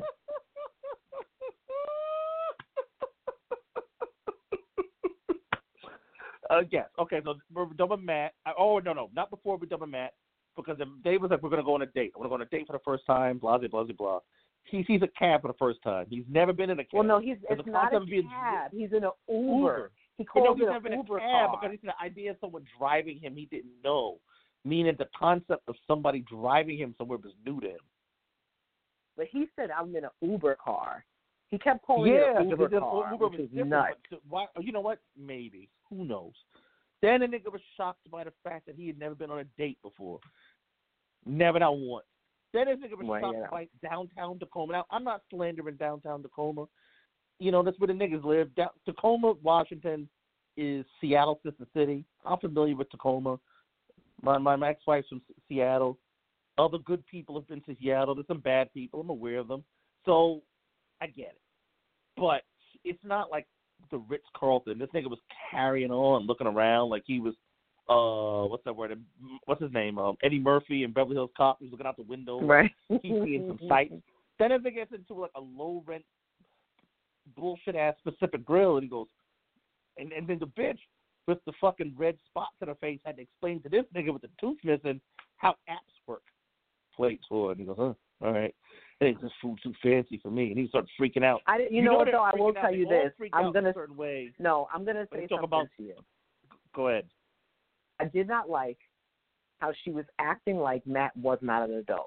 Uh, yes. Okay, so we're done with Matt. I, oh, no, no, not before we're done with Matt, because Dave was like, we're going to go on a date. We're going to go on a date for the first time, blah, blah, blah, blah. He sees a cab for the first time. He's never been in a cab. Well, no, he's it's the not a being, cab. He's in an Uber. Uber. He calls no, he's it never an in Uber a cab car. because he's the idea of someone driving him he didn't know. Meaning the concept of somebody driving him somewhere was new to him. But he said, I'm in an Uber car. He kept calling yeah, it an Uber car, Uber which was is nuts. But why, you know what? Maybe. Who knows? Then the nigga was shocked by the fact that he had never been on a date before. Never, not once. Then this nigga was well, shocked yeah. by downtown Tacoma. Now, I'm not slandering downtown Tacoma. You know, that's where the niggas live. Down, Tacoma, Washington is Seattle's sister city. I'm familiar with Tacoma. My, my, my ex-wife's from Seattle. Other good people have been to Seattle. There's some bad people. I'm aware of them. So I get it. But it's not like the Ritz-Carlton. This nigga was carrying on, looking around like he was, uh, what's that word? What's his name? Um, Eddie Murphy in Beverly Hills Cop. He was looking out the window. Right. He's seeing some sights. Then as it gets into like a low-rent bullshit ass Pacific Grill, and he goes, and and then the bitch with the fucking red spots on her face had to explain to this nigga with the tooth missing how apps work. Plates for it. And he goes, huh, all right. I think this food's too fancy for me, and he starts freaking out. I, you, you know, know what though? I will out. tell They you all this. freak I'm out gonna in a certain way. no. I'm gonna say Let's something talk about, to you. Go ahead. I did not like how she was acting like Matt was not an adult.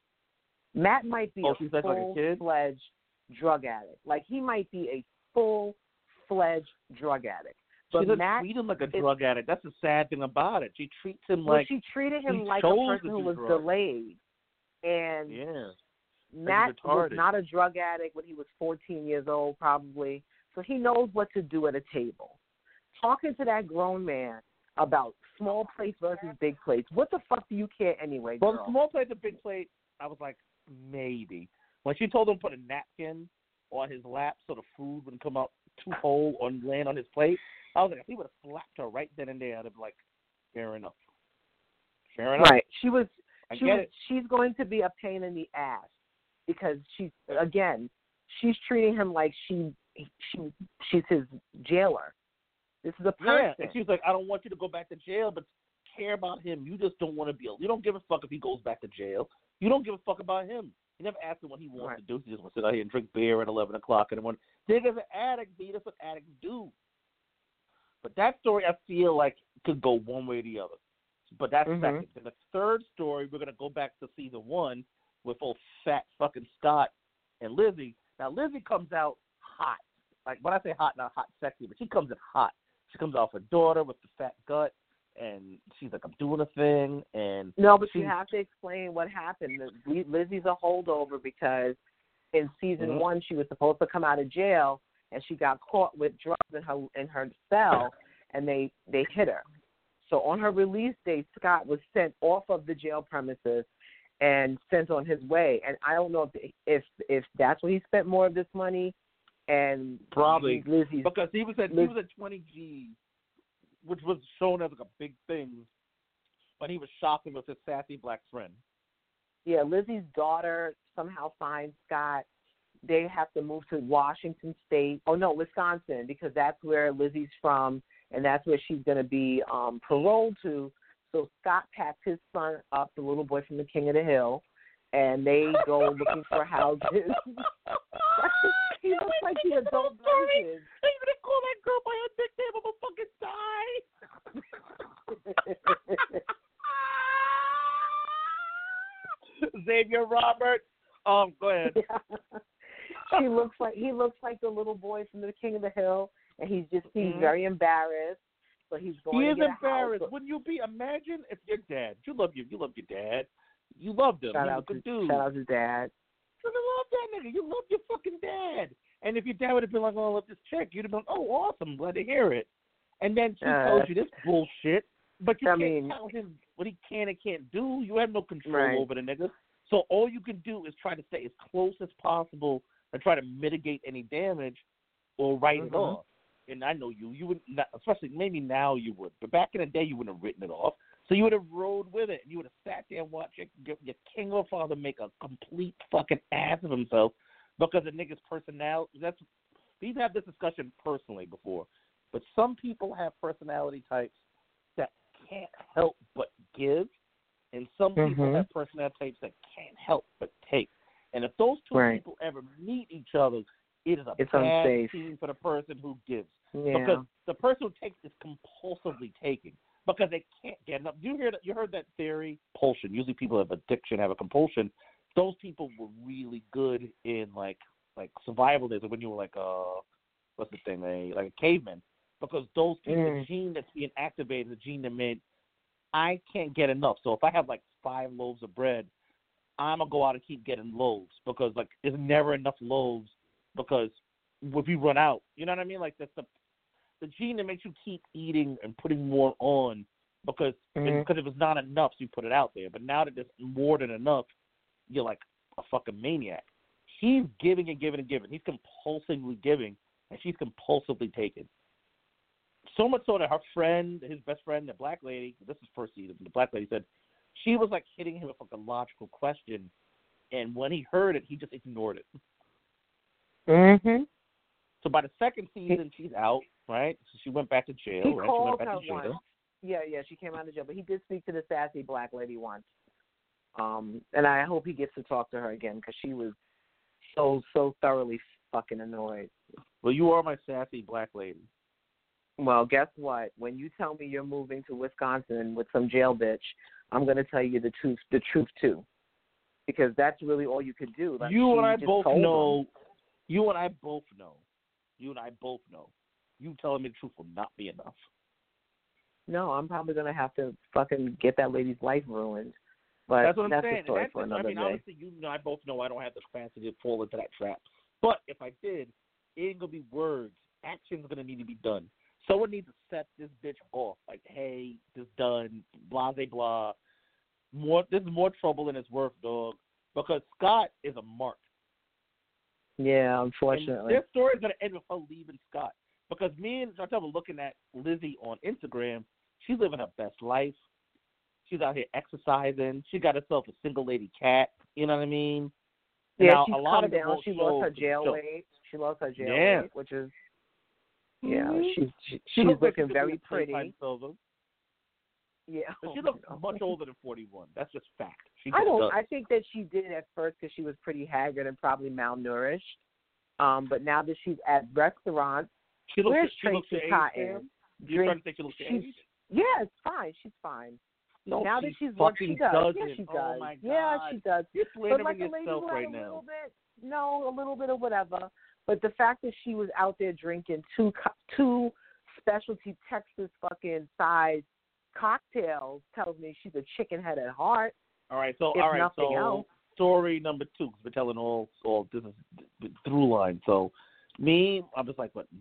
Matt might be oh, a she's like a kid? full-fledged drug addict. Like, he might be a full-fledged drug addict. But she doesn't Matt treat him like a is, drug addict. That's the sad thing about it. She treats him well, like she treated him he like a chose person to who do was drugs. delayed. And Yeah. Matt was retarded. not a drug addict when he was fourteen years old, probably. So he knows what to do at a table. Talking to that grown man about small plates versus big plates. What the fuck do you care anyway, girl? Well, the small plate, the big plate, I was like, maybe. When she told him to put a napkin on his lap so the food wouldn't come out too whole or land on his plate, I was like, if he would have slapped her right then and there, I'd have been like, fair enough. Fair enough. Right. She was. I She get was. it. She's going to be a pain in the ass because she's again. She's treating him like she. She. She's his jailer. This is a person. Yeah, and she's like, I don't want you to go back to jail, but care about him. You just don't want to be. You don't give a fuck if he goes back to jail. You don't give a fuck about him. You never ask him what he wants Right. to do. He just wants to sit out here and drink beer at eleven o'clock in the morning. Nigga's an addict, B. That's what addicts do. But that story, I feel like, could go one way or the other. But that's Mhm. second. And the third story, we're going to go back to season one with old fat fucking Scott and Lizzie. Now, Lizzie comes out hot. Like, when I say hot, not hot sexy, but she comes in hot. She comes off her daughter with the fat gut, and she's like, I'm doing a thing. And No, but she, you have to explain what happened. Lizzie's a holdover because in season Mhm. one she was supposed to come out of jail and she got caught with drugs in her in her cell, and they they hit her. So on her release date, Scott was sent off of the jail premises and sent on his way. And I don't know if if if that's where he spent more of this money. And Probably. Lizzie's because he was at he Liz- was at twenty G, which was shown as like a big thing, but he was shopping with his sassy black friend. Yeah, Lizzie's daughter somehow finds Scott. They have to move to Washington State. Oh, no, Wisconsin, because that's where Lizzie's from, and that's where she's going to be um, paroled to. So Scott packs his son up, the little boy from the King of the Hill, and they go looking for houses. He looks like the adult version. Are you gonna call that girl by her nickname? I'm gonna fucking die. Xavier Robert. Um, go ahead. She looks like he looks like the little boy from the King of the Hill, and he's just he's Mhm. very embarrassed. So he's going. He to is get a embarrassed. house. Wouldn't you be? Imagine if your dad. You love you. You love your dad. You loved him. Shout He was out a good to dude. shout out to Dad. You love that nigga. You love your fucking dad. And if your dad would have been like, "Oh, I love this chick," you'd have been, "Oh, awesome, glad to hear it." And then she Uh, told you this bullshit, but you I can't mean- tell him what he can and can't do. You have no control Right. over the nigga. So all you can do is try to stay as close as possible and try to mitigate any damage or write it Mhm. off. And I know you, you would, not, especially maybe now you would, but back in the day you wouldn't have written it off. So you would have rode with it, and you would have sat there and watched your, your, your king or father make a complete fucking ass of himself because the nigga's personality. That's we've had this discussion personally before, but some people have personality types that can't help but give, and some people Mhm. have personality types that can't help but take. And if those two Right. people ever meet each other, it is a It's bad unsafe. scene for the person who gives. Yeah. Because the person who takes is compulsively taking because they can't get enough. You hear that? You heard that theory? Compulsion. Usually, people have addiction, have a compulsion. Those people were really good in like like survival days, like when you were like uh, what's the thing? A like a caveman, because those people, Mm. the gene that's being activated, the gene that made I can't get enough. So if I have like five loaves of bread, I'm gonna go out and keep getting loaves because like there's never enough loaves because if you run out, you know what I mean? Like that's the the gene that makes you keep eating and putting more on because Mhm. because if it's not enough, so you put it out there. But now that there's more than enough, you're like a fucking maniac. He's giving and giving and giving. He's compulsively giving, and she's compulsively taking. So much so that her friend, his best friend, the black lady, this is first season, the black lady said she was like hitting him with like a logical question, and when he heard it, he just ignored it. Mhm. So by the second season, she's out, right? So she went back to jail, He right? called she went back her to jail. once. Yeah, yeah, she came out of jail, but he did speak to the sassy black lady once. Um, and I hope he gets to talk to her again because she was so so thoroughly fucking annoyed. Well, you are my sassy black lady. Well, guess what? When you tell me you're moving to Wisconsin with some jail bitch, I'm going to tell you the truth, the truth too, because that's really all you could do. Like, you and I just both told know. him. You and I both know. You and I both know. You telling me the truth will not be enough. No, I'm probably going to have to fucking get that lady's life ruined. But that's what I'm that's saying. a story that's for just, another I mean, day. obviously, you know, I both know I don't have the capacity to fall into that trap. But if I did, it ain't gonna be words. Action's gonna need to be done. Someone needs to set this bitch off. Like, hey, this done. Blah, blah, blah. More. This is more trouble than it's worth, dog. Because Scott is a mark. Yeah, unfortunately. And this story's gonna end with her leaving Scott. Because me and Chantel were looking at Lizzie on Instagram. She's living her best life. She's out here exercising. She got herself a single lady cat. You know what I mean? Yeah, now, she's a lot calmed of it down. won't She show lost her the jail show. weight. She lost her jail Yeah. weight, which is, yeah, Mm-hmm. she's she, She she's looks like looking she could very be a pretty. Playtime Silver. Yeah, But she oh looks my God. much older than forty-one. That's just fact. She I just don't. does. I think that she did at first because she was pretty haggard and probably malnourished. Um, but now that she's at restaurants, She looks. where's she looks Tracy her age, Cotton? Sam? You're trying to think she looks her she's- age? Yeah, it's fine. She's fine. No, now she that she's worked, fucking she does. doesn't. Yeah, she does. Oh my God. Yeah, she does. You're But slandering like a lady yourself who had right a now. little bit, no, a little bit of whatever. But the fact that she was out there drinking two co- two specialty Texas fucking size cocktails tells me she's a chicken head at heart. All right, so if all right, nothing so else. story number two, because we're telling all all this is the through line. So me, I was like what,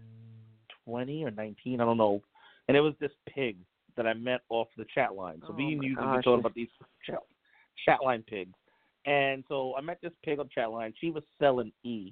twenty or nineteen, I don't know, and it was this pig that I met off the chat line. So Oh me and my you we gosh. talking about these chat, chat line pigs, and so I met this pig on chat line. She was selling E,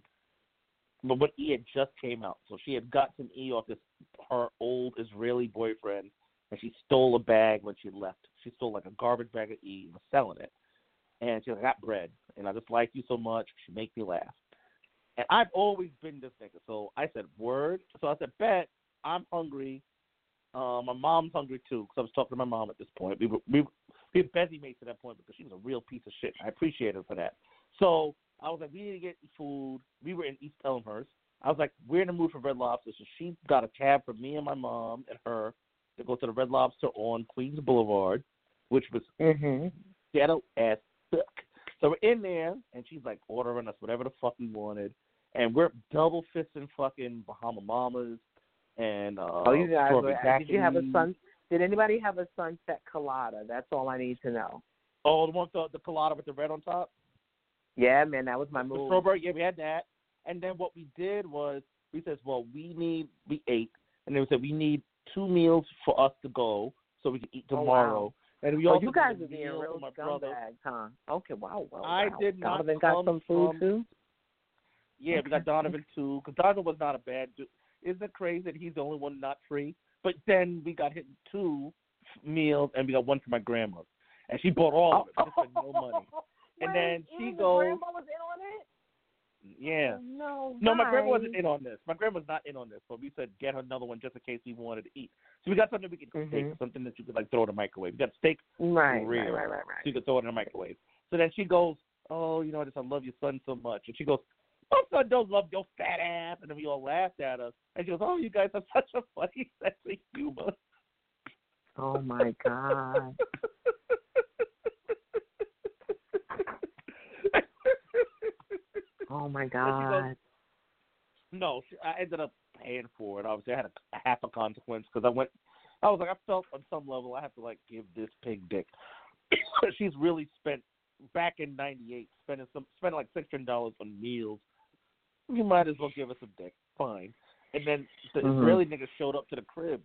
but when E had just came out, so she had got some E off this her old Israeli boyfriend. And she stole a bag when she left. She stole like a garbage bag of E and was selling it. And she was like, I got bread. And I just like you so much. She make me laugh. And I've always been this nigga. So I said, word. So I said, bet, I'm hungry. Uh, my mom's hungry too. Because I was talking to my mom at this point. We were, we were, we were busy mates at that point because she was a real piece of shit. I appreciate her for that. So I was like, we need to get food. We were in East Elmhurst. I was like, we're in the mood for Red Lobster. So she got a cab for me and my mom and her to go to the Red Lobster on Queens Boulevard, which was Mm-hmm. ghetto as fuck. So we're in there, and she's like ordering us whatever the fuck we wanted, and we're double fisting fucking Bahama Mamas and uh, Oh, you guys strawberry were, did you have a daiquiris. sun? Did anybody have a Sunset Colada? That's all I need to know. Oh, the one with the, the colada with the red on top. Yeah, man, that was my The move. strawberry, yeah, we had that. And then what we did was we said, well, we need we ate, and then we said we need two meals for us to go so we can eat Oh, tomorrow. wow. And we Oh, also you guys did are a being meal real for my brother. scumbags, huh? Okay, wow, wow. I wow. did not Donovan got come some food from- too. Yeah, Okay. we got Donovan too, because Donovan was not a bad dude. Isn't it crazy that he's the only one not free? But then we got hit two meals, and we got one for my grandma, and she bought all of it. She spent no money. And Wait, then she even goes- Grandma was in on it? Yeah. Oh, no, No, my grandma why? wasn't in on this. My grandma was not in on this, but we said get her another one just in case we wanted to eat. So we got something we could steak, Mhm. something that you could like throw in the microwave. We got steak, Right, real. right, right, right, so right. you could throw it in the microwave. So then she goes, "Oh, you know, I just I love your son so much," and she goes, "My son don't love your fat ass," and then we all laughed at her. And she goes, "Oh, you guys have such a funny sense of humor." Oh my God. Oh my And she God. goes, no, she, I ended up paying for it. Obviously, I had a, a half a consequence because I went. I was like, I felt on some level I have to like give this pig dick. She's really spent back in ninety-eight, spending some spending like six hundred dollars on meals. You might as well give us some dick, fine. And then the Mhm. Israeli nigga showed up to the crib.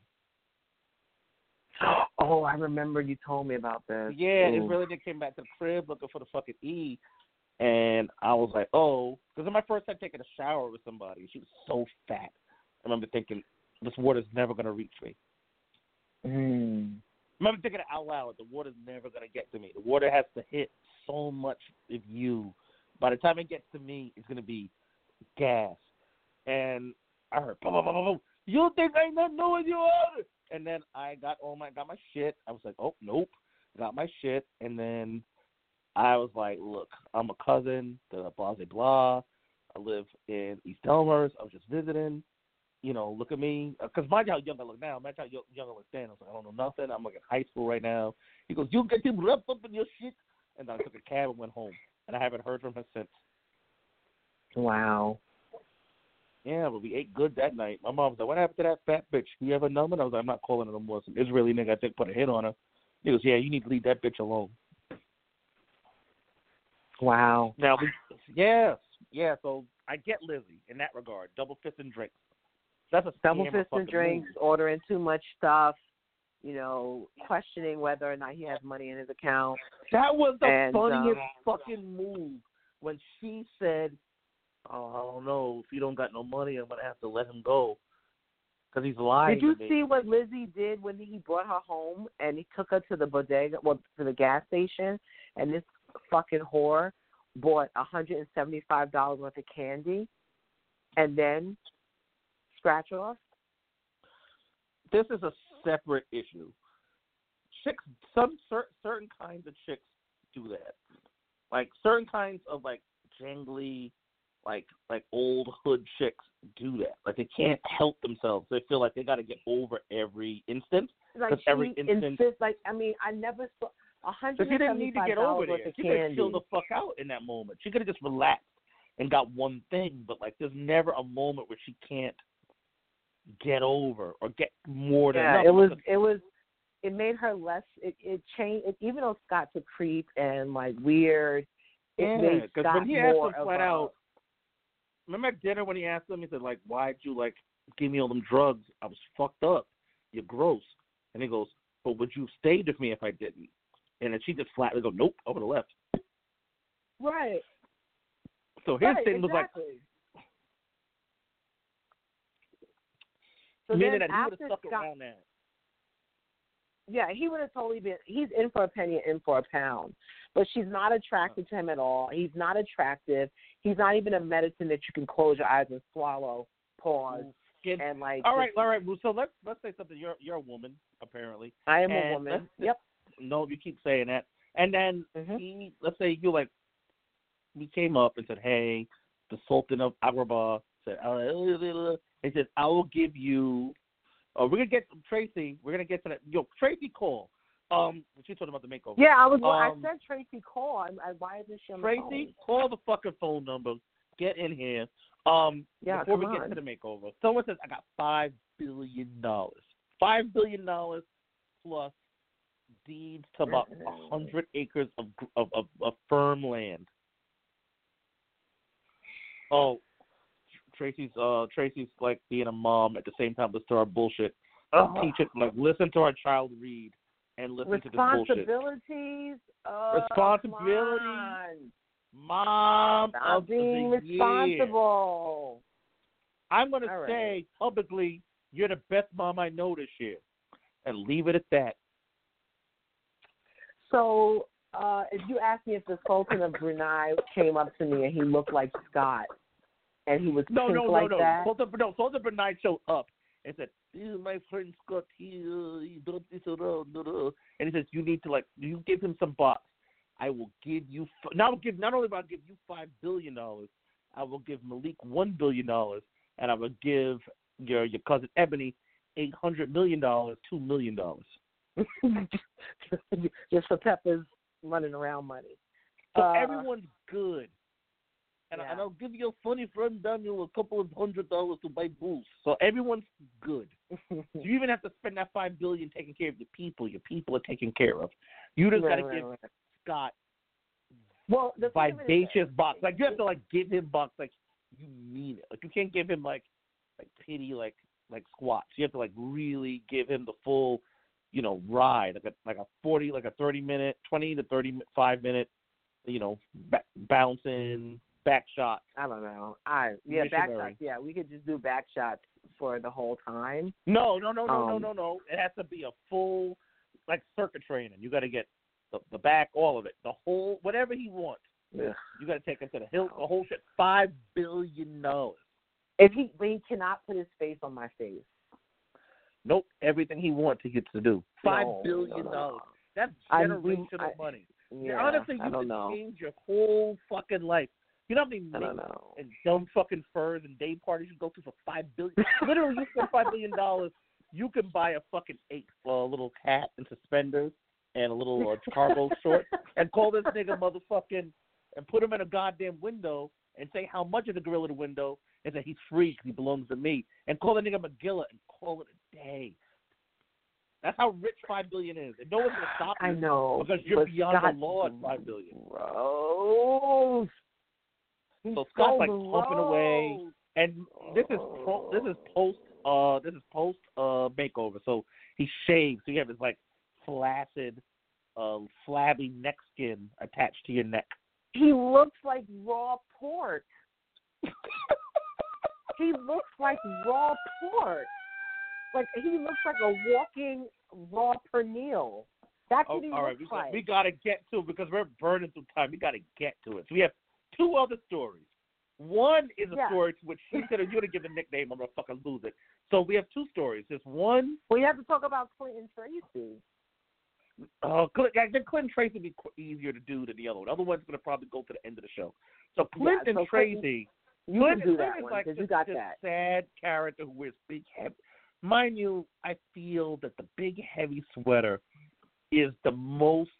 Oh, I remember you told me about this. Yeah, Ooh. Israeli nigga came back to the crib looking for the fucking E. And I was like, oh, because in my first time taking a shower with somebody, she was so fat. I remember thinking, this water's never going to reach me. Mm. I remember thinking it out loud, the water's never going to get to me. The water has to hit so much of you. By the time it gets to me, it's going to be gas. and I heard, boom, boom, boom, boom. You think I not knowing you are? And then I got all my got my shit. I was like, oh nope, got my shit. And then I was like, look, I'm a cousin to blah blah blah. I live in East Elmhurst. I was just visiting. You know, look at me. Because mind you how young I look now. Imagine how young, young I look then. I was like, I don't know nothing. I'm like in high school right now. He goes, you get him wrapped up in your shit. And then I took a cab and went home. And I haven't heard from him since. Wow. Yeah, but we ate good that night. My mom was like, what happened to that fat bitch? You have a number? And I was like, I'm not calling her no more. Some Israeli nigga, I think, put a hit on her. He goes, yeah, you need to leave that bitch alone. Wow. Now, we, yes, yeah, so I get Lizzie in that regard. Double fist and drinks. That's a Double scam fist of and fucking drinks, move. ordering too much stuff, you know, questioning whether or not he has money in his account. That was the and, funniest um, fucking move when she said, oh, I don't know, if you don't got no money, I'm going to have to let him go because he's lying Did you to me. see what Lizzie did when he brought her home and he took her to the bodega, well, to the gas station, and this fucking whore bought one hundred seventy-five dollars worth of candy and then scratch off? This is a separate issue. Chicks, some cer- certain kinds of chicks do that. Like certain kinds of like jangly, like like old hood chicks do that. Like they can't help themselves. They feel like they got to get over every instant. Like Because she every instant, insists, like, I mean, I never saw one hundred she didn't need to get over seventy-five dollars there. worth of She could have candy. chilled the fuck out in that moment. She could have just relaxed and got one thing. But like, there's never a moment where she can't get over or get more than Yeah, enough. it was, it was, it made her less, it, it changed, it, even though Scott's a creep and like weird, it Yeah, made because Scott when he asked more him of flat a, out, remember at dinner when he asked him, he said, like, why'd you, like, give me all them drugs? I was fucked up. You're gross. And he goes, but would you have stayed with me if I didn't? And then she just flatly go, nope, I would have left. right. So his right, thing was exactly. like, so meaning then that he would after have stuck Scott, around that. yeah, he would have totally been, he's in for a penny, in for a pound. But she's not attracted to him at all. He's not attractive. He's not even a medicine that you can close your eyes and swallow, pause, Get, and like. all right, just, all right. Well, so let's let's say something. You're you're a woman apparently. I am and a woman. let's- Yep. No, you keep saying that. And then Mhm. he, let's say you like, we came up and said, hey, the Sultan of Agrabah said, uh, he said, I will give you. Oh, we're gonna get Tracy. We're gonna get to that. Yo, Tracy, call. Um, she's talking about the makeover. Yeah, I was. Um, I said Tracy call. I, I, why isn't she on the Tracy, phone? call the fucking phone number. Get in here. Um, Yeah, before we come get on. to the makeover, someone says I got five billion dollars. Five billion dollars plus deeds to about a hundred acres of, of of of firm land. Oh, Tracy's uh Tracy's like being a mom at the same time listen to our bullshit. Uh-huh. Teach it like listen to our child read and listen to this bullshit. Responsibilities. Oh, Responsibility. come on. Mom Stop of being the responsible. year. I'm gonna All right. say publicly, you're the best mom I know this year, and leave it at that. So, uh, if you asked me if the Sultan of Brunei came up to me and he looked like Scott, and he was No, pink no, no, like no. that, Sultan, no, Sultan Bernard showed up and said, "This is my friend Scott here. He brought this around." And he says, "You need to like, you give him some bucks. I will give you. F- not will give. Not only will I give you five billion dollars, I will give Malik one billion dollars, and I will give your your cousin Ebony eight hundred million dollars, two million dollars." just for Pepper's running around money. So Uh, everyone's good. And, yeah. and I'll give your funny friend Daniel a couple of hundred dollars to buy booze. So everyone's good. So you even have to spend that five billion taking care of your people. Your people are taken care of. You just Right, got to right, give right. Scott Well, the thing of it is- vivacious bucks. Like you have to like give him bucks like you mean it. Like you can't give him like like pity like like squats. You have to like really give him the full, you know, ride like a like a forty like a thirty minute, twenty to thirty five minute, you know, ba- bouncing back shots. I don't know. I yeah, back Missionary. shots. Yeah, we could just do back shots for the whole time. No, no, no, no, no, Um, no, no. It has to be a full like circuit training. You got to get the, the back, all of it, the whole whatever he wants. Yeah. You got to take him to the hill, the whole shit. Five billion dollars. If he, but he cannot put his face on my face. Nope. Everything he wants, he gets to do. Five No, billion no, no, dollars. no. That's I- generational I- money. Yeah, Honestly, I you don't could know. change your whole fucking life. You know how many I don't minks know. and dumb fucking furs and day parties you go to for five billion? Literally, you spend five billion dollars, you can buy a fucking ape, a little hat and suspenders and a little uh, cargo short, and call this nigga motherfucking and put him in a goddamn window and say how much is the gorilla in the window and say he's free because he belongs to me, and call the nigga Magilla and call it a day. That's how rich five billion is, and no one's gonna stop you. I know, because you're but beyond Scott, the law at five billion. Gross. He's So Scott's so like gross. pumping away, and this is pro, this is post uh this is post uh makeover. So he shaves, so you have this like flaccid, uh, flabby neck skin attached to your neck. He looks like raw pork. He looks like raw pork. Like he looks like a walking raw pernil. That's Oh, what he all right, looks we got, like. we got to get to it because we're burning through time. We got to get to it. So we have two other stories. One is a Yeah. story to which she's gonna you're gonna give the nickname. I'm gonna fucking lose it. So we have two stories. There's one. We have to talk about Clinton Tracy. Uh, Clint, I think Clinton Tracy would be qu- easier to do than the other one. The other one's gonna probably go to the end of the show. So Clinton so Clinton- Tracy. You Clinton, can do that Clinton's one like because this, you got this that. sad character who wears big heavy. Mind you, I feel that the big heavy sweater is the most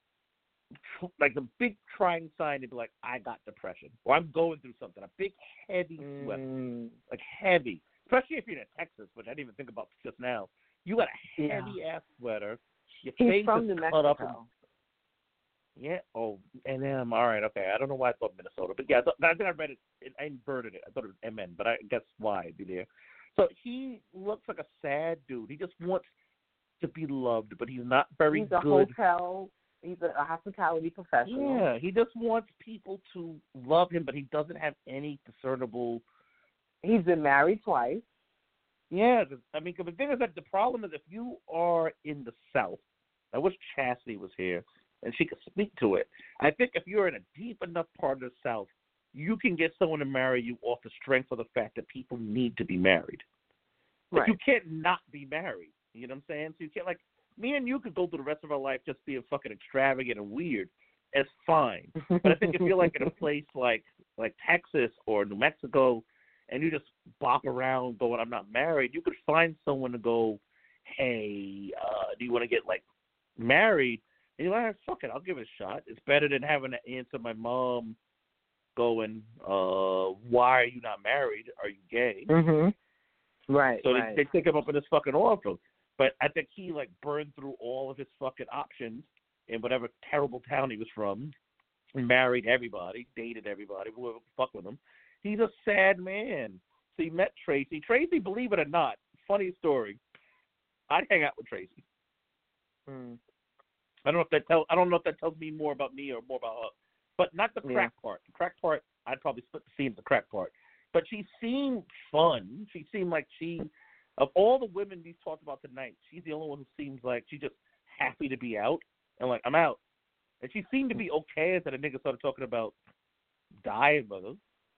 like the big trying sign to be like, I got depression or I'm going through something. A big heavy sweater, Mm, like heavy, especially if you're in Texas, which I didn't even think about just now. You got a Yeah. heavy ass sweater. Your he's face from is New cut up. Mexico. And, yeah. Oh, and um. All right. Okay. I don't know why I thought Minnesota, but yeah, I, thought, I think I read it. it. I inverted it. I thought it was M N, but I guess why it'd be there. So he looks like a sad dude. He just wants to be loved, but he's not very He's a good. hotel. He's a, a hospitality professional. Yeah, he just wants people to love him, but he doesn't have any discernible. He's been married twice. Yeah, 'cause, I mean, 'cause the thing is that the problem is if you are in the South, I wish Chastity was here and she could speak to it. I think if you're in a deep enough part of the South, you can get someone to marry you off the strength of the fact that people need to be married. Like, Right. you can't not be married. You know what I'm saying? So you can't, like, me and you could go through the rest of our life just being fucking extravagant and weird. It's fine. But I think if you're, like, in a place like like Texas or New Mexico and you just bop around going, I'm not married, you could find someone to go, hey, uh, do you want to get, like, married? And you're like, fuck it, I'll give it a shot. It's better than having to answer my mom going, uh, why are you not married? Are you gay? Mhm. Right. So right. they, they take him up in this fucking offer. But I think he, like, burned through all of his fucking options in whatever terrible town he was from, married everybody, dated everybody, whoever fuck with him. He's a sad man. So he met Tracy. Tracy, believe it or not, funny story, I'd hang out with Tracy. Mm. I don't know if that tell I don't know if that tells me more about me or more about her. But not the crack Yeah. part. The crack part, I'd probably split the scene with the crack part. But she seemed fun. She seemed like she, of all the women we've talked about tonight, she's the only one who seems like she's just happy to be out and like, I'm out. And she seemed to be okay until the nigga started talking about dying with her.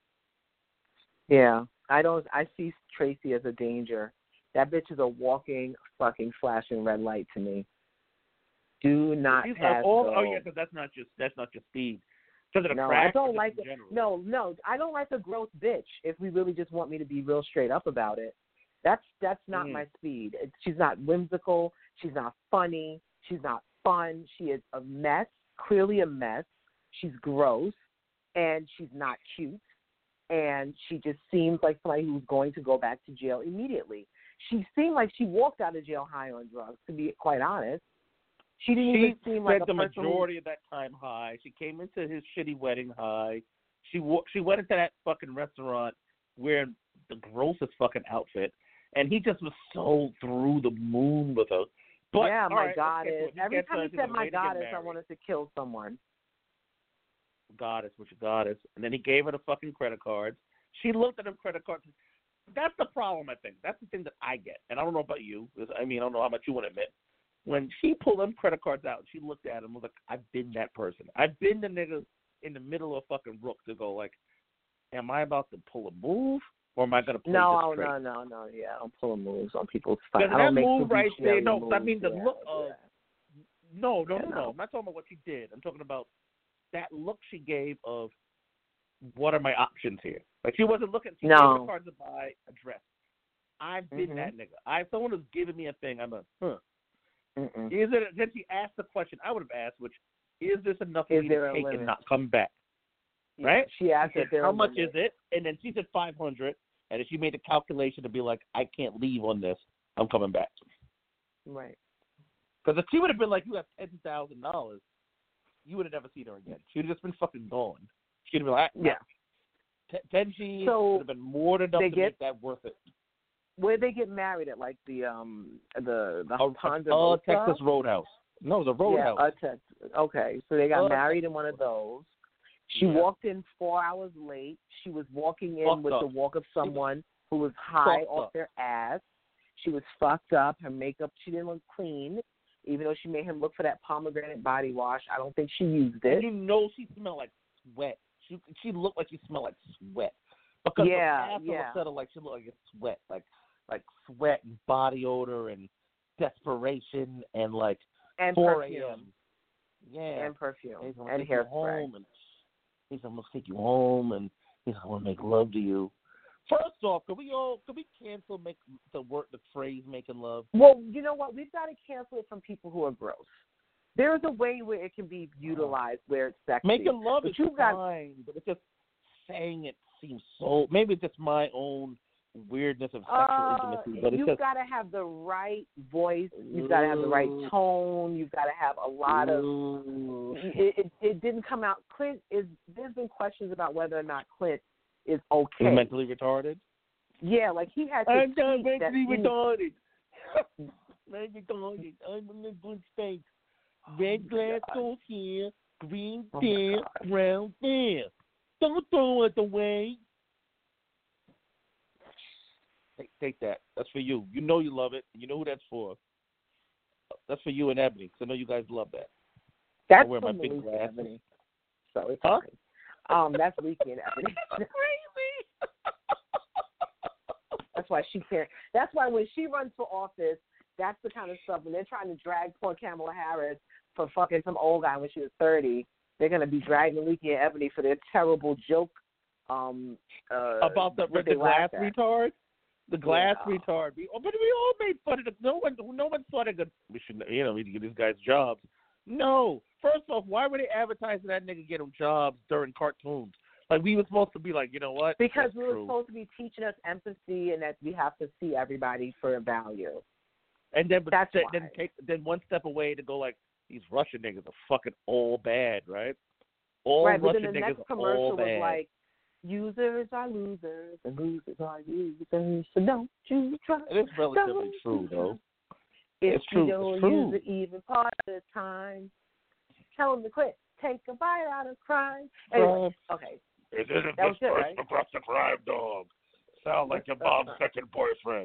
Yeah. I don't. I see Tracy as a danger. That bitch is a walking, fucking, flashing red light to me. Do not She's pass all, go. oh yeah, because that's not just that's not just speed. Because of the No, crack. I don't or like just it. in general? No, no, I don't like a gross bitch. If we really just want me to be real straight up about it, that's that's not Mm. my speed. It, she's not whimsical. She's not funny. She's not fun. She is a mess. Clearly a mess. She's gross, and she's not cute. And she just seems like somebody who's going to go back to jail immediately. She seemed like she walked out of jail high on drugs. To be quite honest, she didn't She even seem like a spent the person who- majority of that time high. She came into his shitty wedding high. She wa- she went into that fucking restaurant wearing the grossest fucking outfit, and he just was so through the moon with her. But, yeah, all my right, let's get to goddess. it. He Every gets time her he to said the my way to get goddess, I married. wanted to kill someone. Goddess, which is goddess. And then he gave her the fucking credit cards. She looked at them credit cards. That's the problem, I think. That's the thing that I get. And I don't know about you. 'Cause, I mean, I don't know how much you want to admit. When she pulled them credit cards out, she looked at him and was like, I've been that person. I've been the nigga in the middle of fucking Rook to go like, am I about to pull a move Or am I going to play No, this straight? no, no, no. Yeah, I don't pull moves on people's fight. Because I that don't make move right there, fiduciary no, moves. I mean the yeah, look of, yeah. no, no, Yeah, no, no. no. I'm not talking about what she did. I'm talking about that look she gave of what are my options here. Like she wasn't looking, she No. gave the card to buy a dress. I've been Mhm. that nigga. I, if someone was giving me a thing, I'm a, huh. Mm-mm. Is it, then she asked the question I would have asked, which, is this enough for Is me there to a take limit? and not come back? Yeah, Right? She asked She if said, there how a much limit. is it? And then she said five hundred. And if she made a calculation to be like, I can't leave on this, I'm coming back. Right. Because if she would have been like, you have ten thousand dollars, you would have never seen her again. She would have just been fucking gone. She'd have been like, Yeah. T- ten G's So would have been more than enough they to get- make that worth it. Where they get married at, like the um the the A, Ponderosa? a Texas Roadhouse. No, it was a Roadhouse. Yeah, a Texas. Okay, so they got Uh, married in one of those. She Yeah. walked in four hours late. She was walking in Fucked with up. the walk of someone who was high Fucked off up. their ass. She was fucked up. Her makeup, she didn't look clean, even though she made him look for that pomegranate body wash. I don't think she used And it. you know she smelled like sweat. She she looked like she smelled like sweat. Because Yeah, the past yeah. said her like she looked like it's sweat, like like sweat and body odor and desperation and like And four perfume. a.m. Yeah, And perfume. he's gonna And take you hairspray. home, and he's gonna take you home, and he's gonna make love to you. First off, could we all could we cancel make the word the phrase making love? Well, you know what? We've got to cancel it from people who are gross. There is a way where it can be utilized where it's sexy. Making love But is you've got- fine, but it's just saying it seems so. Maybe it's just my own weirdness of sexual Uh, intimacy, but it's you've just got to have the right voice. You've got to have the right tone. You've got to have a lot of. Ooh. It, it, it didn't come out. Clint is. There's been questions about whether or not Clint is He's okay. mentally retarded. Yeah, like he had. To I'm not tweet that mentally he- retarded. I'm retarded. I'm in a good state. Red my glass God. goes here, green Oh, my there, God. brown there. Don't throw it away. Take, take that. That's for you. You know you love it. You know who that's for. That's for you and Ebony, because I know you guys love that. That's I wear my from big Leaky glasses. Ebony. So it's Huh? fine. Um, that's Leaky and Ebony. Crazy. That's why she can't. That's why when she runs for office, that's the kind of stuff. When they're trying to drag poor Kamala Harris for fucking some old guy when she was thirty, they're gonna be dragging Leaky and Ebony for their terrible joke. Um, uh, About the, what the they glass laughed at. retard? The glass Yeah. retard. We, oh, but we all made fun of it. No one, no one thought it could. We should, you know, we need to get these guys jobs. No. First off, why were they advertising that nigga get him jobs during cartoons? Like we were supposed to be like, you know what? Because That's we were true. supposed to be teaching us empathy and that we have to see everybody for value. And then, but That's then, why. then take then one step away to go like these Russian niggas are fucking all bad, right? All right, but Russian then the niggas next are all commercial was bad. like, users are losers and losers are users, so don't you try. It is relatively Don't true, you though. If It's true, you don't it's true. use it even part of the time, tell them to quit. Take a bite out of crime. Anyway, okay. It isn't That was good, right? across the crime, dog. Sound like your mom's second boyfriend.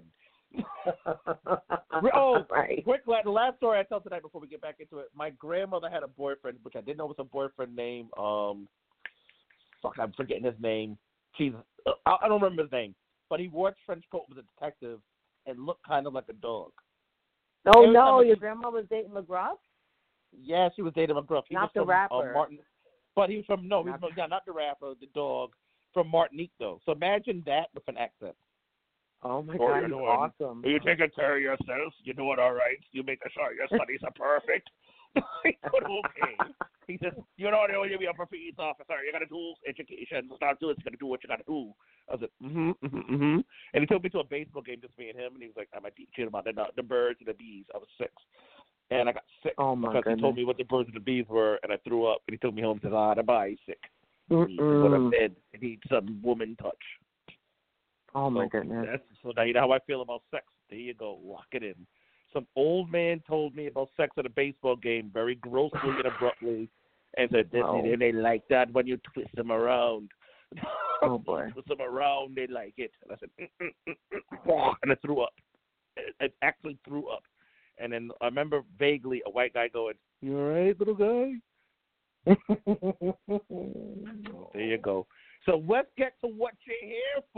Oh, right. quick, la- the last story I tell tonight before we get back into it. My grandmother had a boyfriend, which I didn't know was a boyfriend name. Um, fuck, I'm forgetting his name. She's, uh, I, I don't remember his name, but he wore a trench coat, was a detective, and looked kind of like a dog. Oh, Every time no, I your see- grandma was dating McGruff? Yeah, she was dating McGruff. He Not was the from, rapper. Uh, Martin, but he was from no, he was Not from, yeah, not the rapper, the dog from Martinique though. So imagine that with an accent. Oh, my Oh, God, you're he's doing- awesome. Are you taking care of yourself? You doing all right? You making sure your studies are perfect? He said, okay. He said, you know, you'll be a police officer. You got to do education. Start doing, you got to do what you got to do. I was like, mm-hmm, mm-hmm, mm-hmm. And he took me to a baseball game, just me and him, and he was like, I'm teaching about the, the birds and the bees. I was six. And I got sick Oh, my because goodness. he told me what the birds and the bees were, and I threw up. And he took me home and said, ah, the body's sick. He needs to go to Mm-mm. bed. He needs some woman touch. Oh, my So goodness. That's, so now you know how I feel about sex. There you go. Lock it in. Some old man told me about sex at a baseball game very grossly and abruptly and said, this, Oh. and they like that when you twist them around. Oh, boy. Twist them around, they like it. And I said, mm, mm, mm, mm, and I threw up. I actually threw up. And then I remember vaguely a white guy going, you all right, little guy? There you go. So let's get to what you're here for.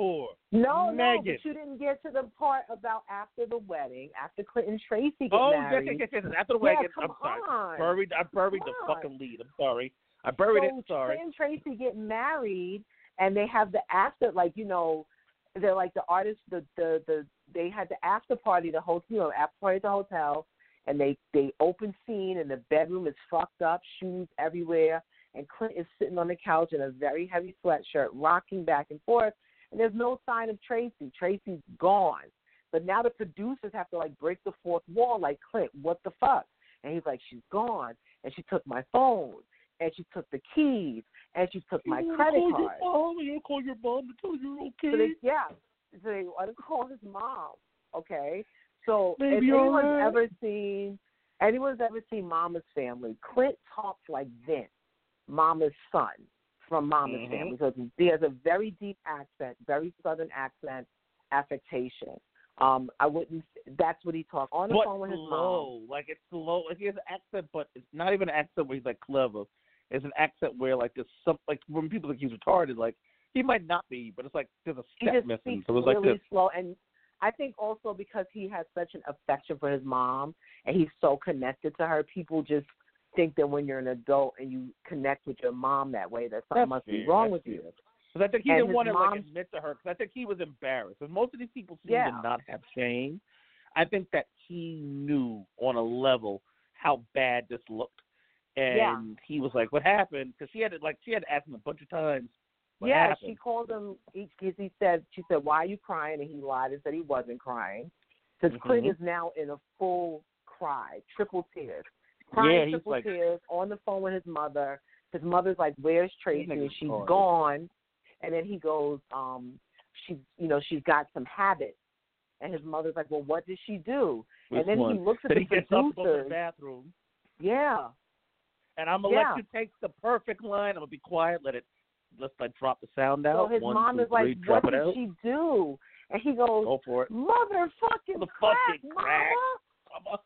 No, Megan. no, but you didn't get to the part about after the wedding, after Clint and Tracy get Oh, yes, married. yes, yes, yes. After the Yeah, wedding, come I'm sorry. on. Buried, I buried Come the on. fucking lead. I'm sorry. I buried so it. Sorry. Clint and Tracy get married, and they have the after, like, you know, they're like the artists, the, the, the they had the after party, the hotel, you know, after party at the hotel, and they, they open scene, and the bedroom is fucked up, shoes everywhere, and Clint is sitting on the couch in a very heavy sweatshirt, rocking back and forth, and there's no sign of Tracy. Tracy's gone. But now the producers have to, like, break the fourth wall, like, Clint, what the fuck? And he's like, she's gone, and she took my phone, and she took the keys, and she took my you credit call card. Your mom, you call your mom to tell you you're okay. So they, yeah, so they want to call his mom, okay? So Baby, if anyone's right. ever seen, anyone's ever seen Mama's Family, Clint talks like Vince, Mama's son from Mama's Mhm. Family. So he has a very deep accent, very southern accent, affectation. Um, I wouldn't. That's what he talks on the but phone with his slow. mom. Like, it's slow. Like, he has an accent, but it's not even an accent where he's, like, clever. It's an accent where, like, there's some, like, when people think he's retarded, like, he might not be, but it's like there's a He step just missing. speaks So it's like really this. slow, and I think also because he has such an affection for his mom, and he's so connected to her, people just think that when you're an adult and you connect with your mom that way, that something That's must be fair. wrong That's with you. fair. Because I think he And didn't his want to like mom's- admit to her. Because I think he was embarrassed. Because most of these people seem Yeah. to not have shame. I think that he knew on a level how bad this looked, and Yeah. he was like, "What happened?" Because she had to, like she had to ask him a bunch of times. What yeah, happened? she called him because he said, she said, "Why are you crying?" And he lied and said he wasn't crying. Because Clint Mhm. is now in a full cry, triple tears, crying Yeah, he's triple like- tears on the phone with his mother. His mother's like, "Where's Tracy?" nigga's And she's retarded. gone. And then he goes, um, she's, you know, she's got some habits. And his mother's like, "Well, what did she do?" Which and then one? he looks at Then the he gets up to go to the producers. bathroom, Yeah. and I'm gonna Yeah. let you take the perfect line. I'm gonna be quiet. Let it. Let's like drop the sound out. So his One, mom two, is like, three, drop "What it did out. she do?" And he goes, Go for it. "Motherfucking The crack, fucking crack. mama!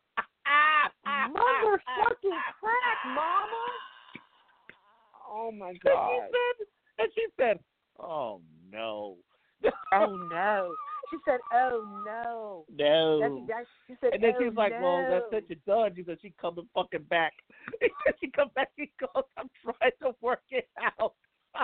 Mama. Motherfucking crack, mama!" Oh my And she God! said, and she said, "Oh no, Oh no! She said, "Oh no!" no." That's exactly. She said, And then "Oh, she's like, no." "Well, that's it. You're done." She said, "She coming fucking back." She comes back. She goes, "I'm trying to work it out." Oh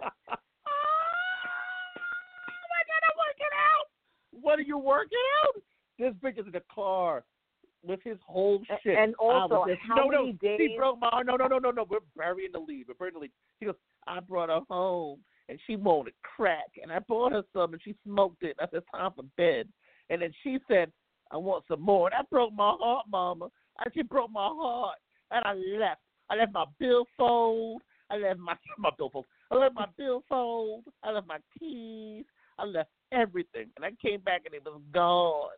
my God, I'm working out. What are you working out? This bitch is in the car with his whole A- shit. and I was also, just- how no, many no, days- She broke my. No, no, no, no, no. We're burying the lead. We're burying the lead. She goes, "I brought her home and she wanted crack, and I bought her some and she smoked it. I said, time for bed." And then she said, "I want some more." And that broke my heart, Mama. And she broke my heart. And I left. I left my billfold. I left my my billfold. I left my billfold. I left my keys. I left everything. And I came back and it was gone.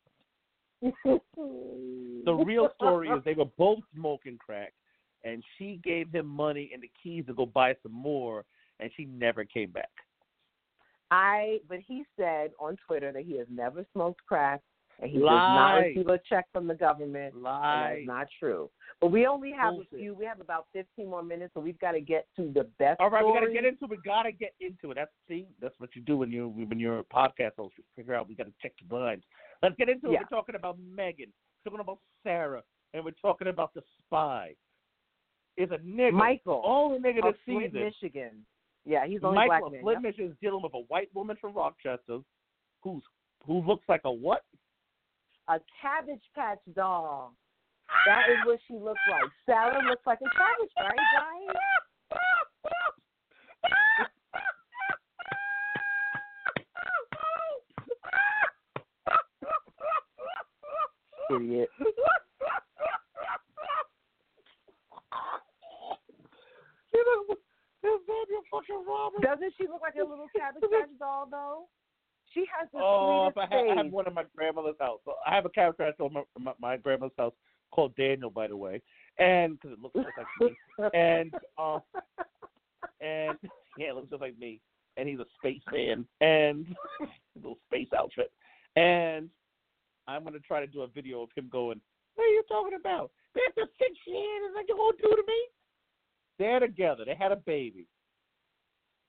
The real story is they were both smoking crack, and she gave him money and the keys to go buy some more, and she never came back. I, but he said on Twitter that he has never smoked crack and he does Lie. not receive a check from the government. And Lie. that's not true. But we only have Bullshit. a few. We have about fifteen more minutes, so we've got to get to the best. All right, we gotta story. get into it. We gotta get into it. That's see, that's what you do when you when you're a podcast host. You figure out we gotta check the blinds. Let's get into it. Yeah. We're talking about Megan. We're talking about Sarah, and we're talking about the spy. Is a nigga. Michael Only nigga of this Flint, season. Michigan. Yeah, he's the only Michael black of man. Flint, Yep. Michigan is dealing with a white woman from Rochester, who's who looks like a what? A Cabbage Patch doll. That is what she looks like. Sarah looks like a cabbage, right, guys? Idiot. Doesn't she look like a little Cabbage Patch doll, though? She has the Oh, if I, sweetest ha- I have face. one at my grandmother's house. So I have a character at my, my, my grandmother's house called Daniel, by the way, and because it looks just like me, and um, and yeah, it looks just like me, and he's a spaceman, and a little space outfit, and I'm gonna try to do a video of him going, "What are you talking about? After six years, is like you gonna do to me?" They're together. They had a baby.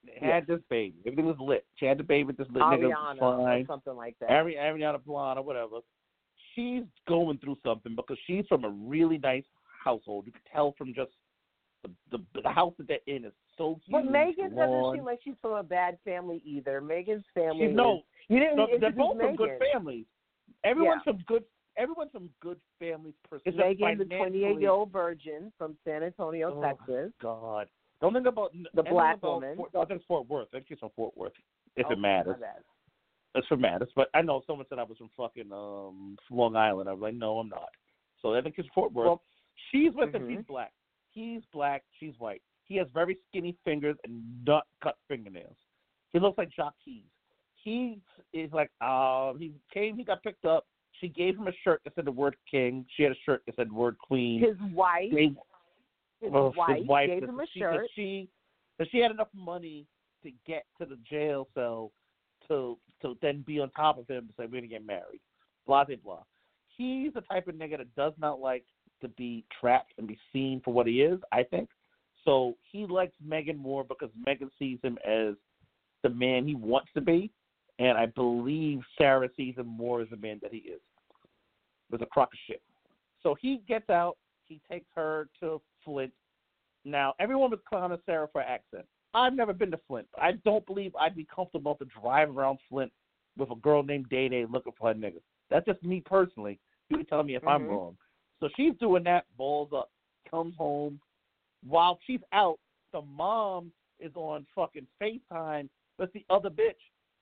had this baby. Everything was lit. She had the baby with this lit nigga. Ariana Fine. or something like that. Ari- Ariana Blonde or whatever. She's going through something because she's from a really nice household. You can tell from just the the, the house that they're in is so huge. But Megan doesn't lawn. seem like she's from a bad family either. Megan's family. She's no. Is, you didn't no, they're introduce both from good Megan. families. Everyone's Yeah. from good. Everyone's from good families. Per se. Megan, the Financially- twenty-eight-year-old virgin from San Antonio, Oh, Texas. God. Don't think about The black about woman. Fort, no, I think it's Fort Worth. I think she's from Fort Worth. If Oh, it matters. my bad. It's for matters. But I know someone said I was from fucking um, Long Island. I was like, no, I'm not. So I think it's Fort Worth. Well, she's with him. mhm. He's black. He's black. She's white. He has very skinny fingers and nut cut fingernails. He looks like Jacques. He is like, um, he came, he got picked up. She gave him a shirt that said the word king. She had a shirt that said the word queen. His wife. They- His well, wife his wife gave does- him a she, shirt. does She, does she had enough money to get to the jail cell to to then be on top of him and say, we're going to get married. Blah, blah, blah. He's the type of nigga that does not like to be trapped and be seen for what he is, I think. So he likes Megan more because Megan sees him as the man he wants to be. And I believe Sarah sees him more as the man that he is. With a crock of shit. So he gets out. He takes her to Flint. Now, everyone was clowning Sarah for her accent. I've never been to Flint. I don't believe I'd be comfortable to drive around Flint with a girl named Day Day looking for her nigga. That's just me personally. You can tell me if Mhm. I'm wrong. So she's doing that, balls up, comes home. While she's out, the mom is on fucking FaceTime with the other bitch.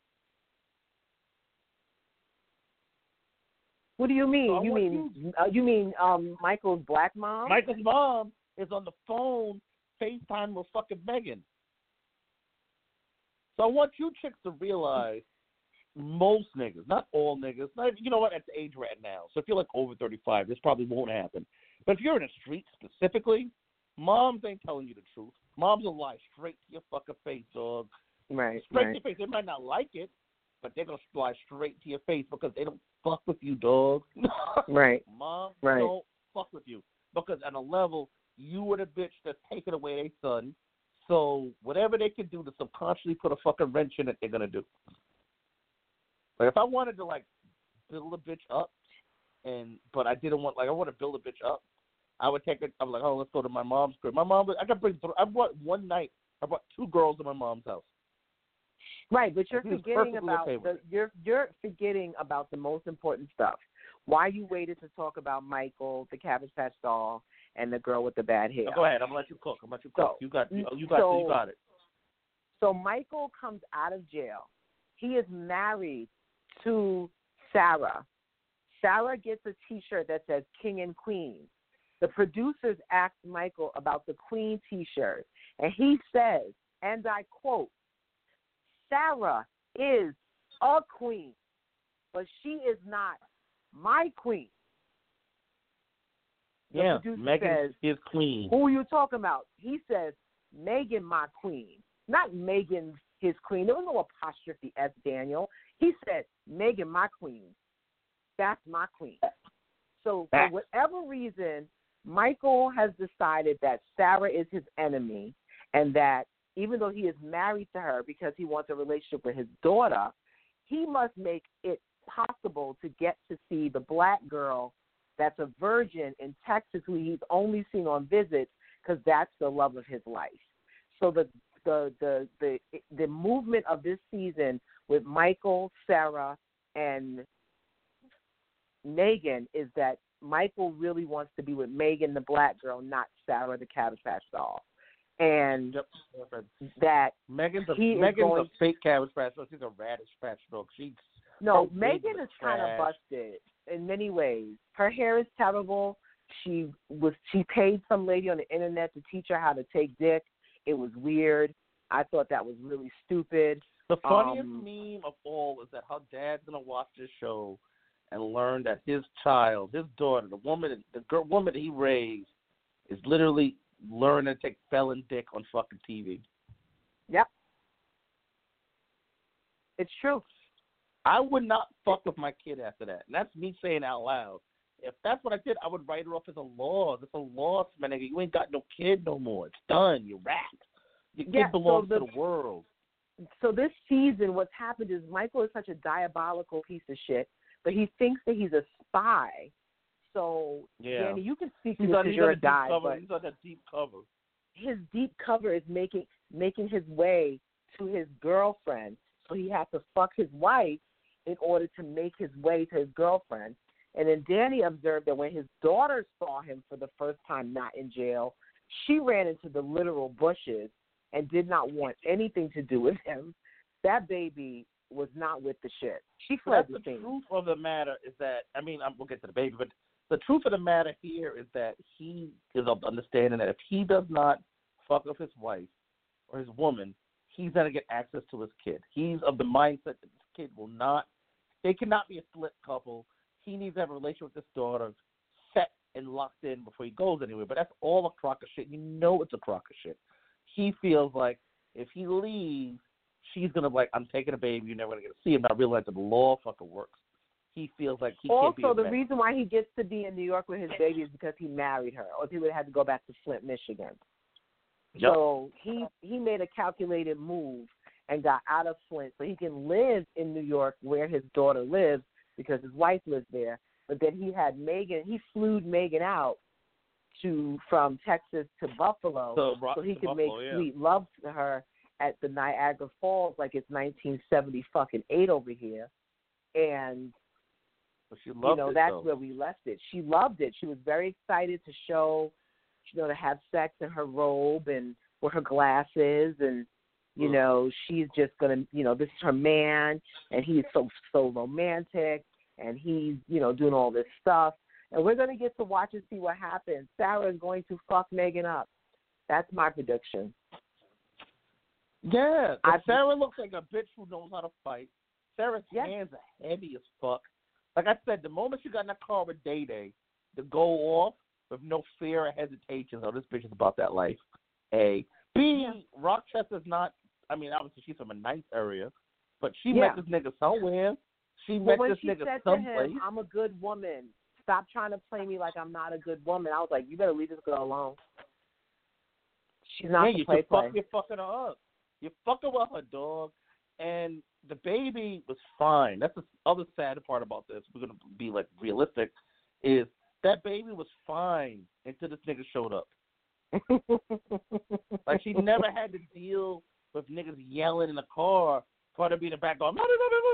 What do you mean? So I you want mean uh, you mean um Michael's black mom? Michael's mom is on the phone FaceTime with fucking Megan. So I want you chicks to realize most niggas, not all niggas, not, you know what, at the age we're at now. So if you're like over thirty-five, this probably won't happen. But if you're in the street specifically, moms ain't telling you the truth. Moms will lie straight to your fucking face, dog. Right. Straight right. to your face. They might not like it, but they're going to lie straight to your face because they don't fuck with you, dog. Right. Moms Right. don't fuck with you because at a level, you were the bitch that's taking away their son. So whatever they can do to subconsciously put a fucking wrench in it, they're going to do. Like if I wanted to, like, build a bitch up, and but I didn't want, like, I want to build a bitch up, I would take it, I'm like, oh, let's go to my mom's crib. My mom, I could bring, I brought one night, I brought two girls to my mom's house. Right, but you're He was forgetting perfectly about okay with the it. you're you're forgetting about the most important stuff. Why you waited to talk about Michael, the Cabbage Patch doll, and the girl with the bad hair? Now, go ahead, I'm gonna let you cook. I'm gonna let you cook. So- you got, you, you got, so- you got it. So Michael comes out of jail. He is married to Sarah. Sarah gets a T-shirt that says King and Queen. The producers asked Michael about the Queen T-shirt, and he says, and I quote, Sarah is a queen, but she is not my queen. The Yeah, producer Megan says, is queen. who are you talking about? He says, Megan, my queen. Not Megan, his queen. There was no apostrophe S, Daniel. He said, Megan, my queen. That's my queen. So for whatever reason, Michael has decided that Sarah is his enemy and that even though he is married to her because he wants a relationship with his daughter, he must make it possible to get to see the black girl that's a virgin in Texas who he's only seen on visits because that's the love of his life. So the the the the the movement of this season with Michael, Sarah, and Megan is that Michael really wants to be with Megan, the black girl, not Sarah, the Cabbage Patch doll. And Yep. that Megan's a, he is Megan's going- a fake Cabbage Patch dog. She's a radish patch dog. She's no, so big Megan with is kind of trash. busted in many ways. Her hair is terrible. She was she paid some lady on the internet to teach her how to take dick. It was weird. I thought that was really stupid. The funniest Um, meme of all is that her dad's gonna watch this show and learn that his child, his daughter, the woman, the girl, woman that he raised, is literally learning to take felon dick on fucking T V. Yep. It's true. I would not fuck with my kid after that. And that's me saying out loud. If that's what I did, I would write her off as a loss. It's a loss, man. Nigga. You ain't got no kid no more. It's done. You're wrapped. Your kid Yeah, so belongs the- to the world. so this season, what's happened is Michael is such a diabolical piece of shit, but he thinks that he's a spy. So, Yeah. Danny, you can speak to He's this on, because he's you're on a a deep guy, cover. but He's on a deep cover. his deep cover is making making his way to his girlfriend. So he has to fuck his wife in order to make his way to his girlfriend. And then Danny observed that when his daughter saw him for the first time not in jail, she ran into the literal bushes and did not want anything to do with him. That baby was not with the shit. She fled That's the the scene. truth of the matter is that, I mean, I'm, we'll get to the baby, but the truth of the matter here is that he is of understanding that if he does not fuck up his wife or his woman, he's going to get access to his kid. He's of the mindset that this kid will not, they cannot be a split couple. He needs to have a relationship with his daughter set and locked in before he goes anywhere. But that's all a crock of shit. You know it's a crock of shit. He feels like if he leaves, she's going to be like, I'm taking a baby, you're never going to get to see him. Not realizing the law fucking works. He feels like he can't be a Also, the man. reason why he gets to be in New York with his baby is because he married her, or he would have had to go back to Flint, Michigan. Yep. So he he made a calculated move and got out of Flint so he can live in New York where his daughter lives because his wife lives there. But then he had Megan, he flew Megan out to from Texas to Buffalo So, Rock- so he to could Buffalo, make yeah. sweet love to her at the Niagara Falls like it's nineteen seventy fucking eight over here. And But she loved you know, it, that's though. where we left it. She loved it. She was very excited to show, you know, to have sex in her robe and with her glasses, and you Ugh. know, she's just gonna, you know, this is her man, and he's so so romantic, and he's, you know, doing all this stuff, and we're gonna get to watch and see what happens. Sarah is going to fuck Megan up. That's my prediction. Yeah, I- Sarah looks like a bitch who knows how to fight. Sarah's Yeah. hands are heavy as fuck. Like I said, the moment she got in that car with Day Day, to go off with no fear or hesitation, oh, this bitch is about that life. A. B. Yeah. Rochester's not, I mean, obviously she's from a nice area, but she Yeah. met this nigga somewhere. She Well, met when this she nigga said to someplace. him, "I'm a good woman. Stop trying to play me like I'm not a good woman," I was like, "You better leave this girl alone. She's not yeah, the you play can fuck, play." you're fucking her up. You're fucking with her, dog. And the baby was fine. That's the other sad part about this. We're going to be, like, realistic, is that baby was fine until this nigga showed up. Like, she never had to deal with niggas yelling in the car for her to be in the back going,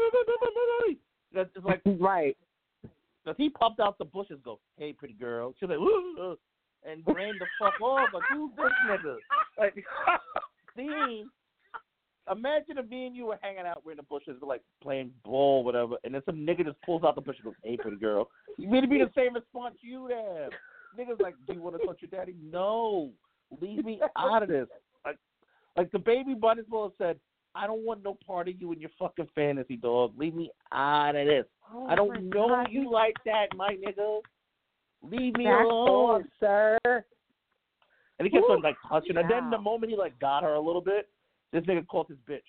it's like, Right. because he popped out the bushes and go, hey, pretty girl. She was like, woo, and ran the fuck off. Like, who's this nigga? Like, see, imagine if me and you were hanging out, we're in the bushes, like playing ball, whatever, and then some nigga just pulls out the bush and goes, hey, pretty girl. You mean to be the same response you'd have. Niggas like, do you want to touch your daddy? No. Leave me out of this. Like, like the baby might as well have said, I don't want no part of you in your fucking fantasy, dog. Leave me out of this. Oh, I don't my know God. you like that, my nigga. Leave me Back alone. off, sir. And he kept Woo. on like touching her. Then the Wow. moment he like got her a little bit, this nigga called his bitch.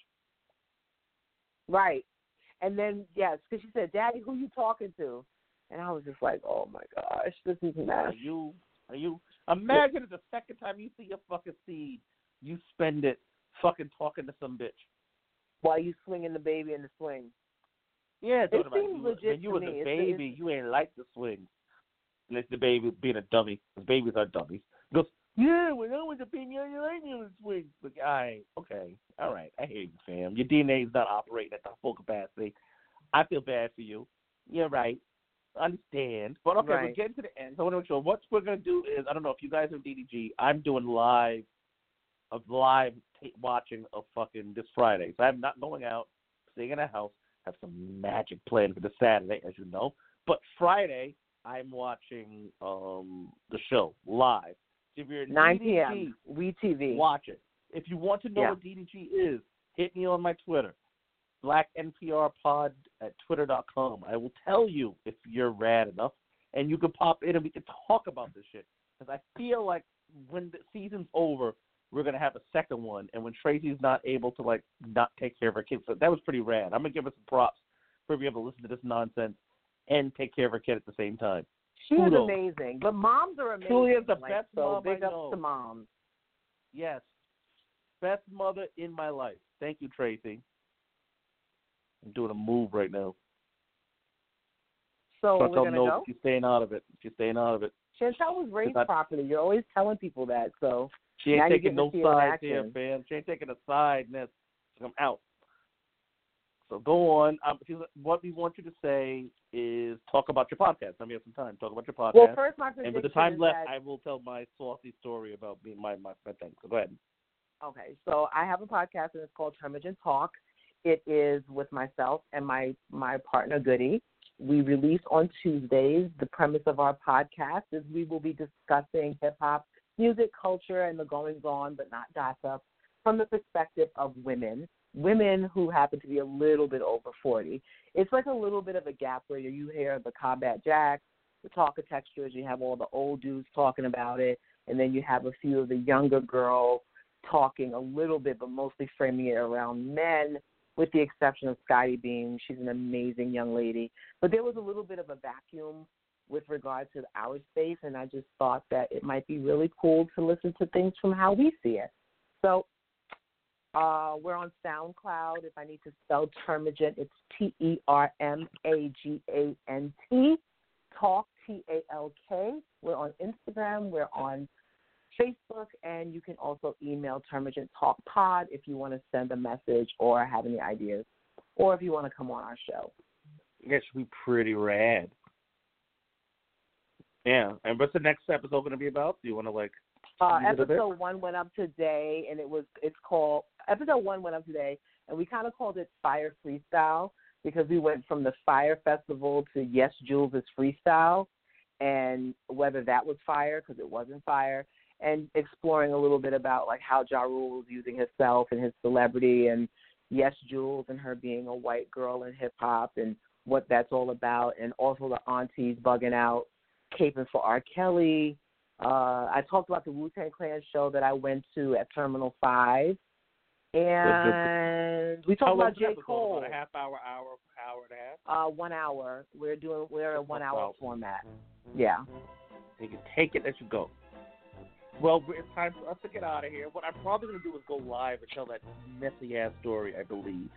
Right. And then, yes, because she said, "Daddy, who you talking to?" And I was just like, oh, my gosh, this is a Are mess. you? Are you? Imagine if the second time you see your fucking seed, you spend it fucking talking to some bitch. While you swinging the baby in the swing. Yeah, It talking about seems you, legit when you to was me. a It's- baby, it's- you ain't like the swing. And it's the baby being a dummy. Because babies are dummies. He goes, yeah, when I was a baby, I didn't like the swing. Like, all right, okay, all right, I hear you, fam. Your D N A is not operating at the full capacity. I feel bad for you. You're right. Understand. But okay, Right. we're getting to the end. So I want to make sure what we're going to do is, I don't know if you guys are D D G, I'm doing live, of live t- watching of fucking this Friday. So I'm not going out, staying in a house, have some magic planned for the Saturday, as you know. But Friday, I'm watching um the show live. If you're nine D D G, p.m. We T V. watch it. If you want to know Yeah. what D D G is, hit me on my Twitter, Black N P R Pod at twitter dot com. I will tell you if you're rad enough, and you can pop in and we can talk about this shit. Because I feel like when the season's over, we're gonna have a second one, and when Tracy's not able to like not take care of her kids, so that was pretty rad. I'm gonna give her some props for being able to listen to this nonsense and take care of her kid at the same time. She is Kudos. amazing. But moms are amazing. Truly is the like, best so mom I big ups know. to moms. Yes. best mother in my life. Thank you, Tracy. I'm doing a move right now. So so we're tell gonna no, go. She's staying out of it. She's staying out of it. Chantel was raised I, properly. You're always telling people that. So she ain't now taking no sides here, here, fam. She ain't taking a side, and that's I'm out. So go on. Um, what we want you to say is talk about your podcast. Let me have some time. Talk about your podcast. Well, first, my prediction and with the time is left, that, I will tell my saucy story about being my my, my thing. So go ahead. Okay, so I have a podcast, and it's called Termagant Talk. It is with myself and my, my partner, Goody. We release on Tuesdays. The premise of our podcast is we will be discussing hip-hop, music, culture, and the goings-on, but not gossip, from the perspective of women, women who happen to be a little bit over forty. It's like a little bit of a gap where you hear the Combat Jacks, the Talker Textures, you have all the old dudes talking about it, and then you have a few of the younger girls talking a little bit, but mostly framing it around men, with the exception of Scotty Beam. She's an amazing young lady. But there was a little bit of a vacuum with regard to our space, and I just thought that it might be really cool to listen to things from how we see it. So uh, we're on SoundCloud. If I need to spell Termagant, it's T E R M A G A N T, Talk, T A L K. We're on Instagram. We're on Facebook, and you can also email Termagant Talk Pod if you want to send a message or have any ideas, or if you want to come on our show. It should be pretty rad. Yeah, and what's the next episode going to be about? Do you want to like? Uh, episode one went up today, and it was it's called episode one went up today, and we kind of called it Fire Freestyle because we went from the Fire Festival to Yes Jules' Freestyle, and whether that was fire because it wasn't fire. And exploring a little bit about like how Ja Rule was using himself and his celebrity, and Yes Jules and her being a white girl in hip hop and what that's all about, and also the aunties bugging out, caping for R. Kelly. Uh, I talked about the Wu-Tang Clan show that I went to at Terminal Five, and we talked about J. Cole. About a half hour, hour, hour and a half. Uh, one hour. We're doing we're a one hour format. Yeah. You can take it as you go. Well, it's time for us to get out of here. What I'm probably going to do is go live and tell that messy-ass story, I believe.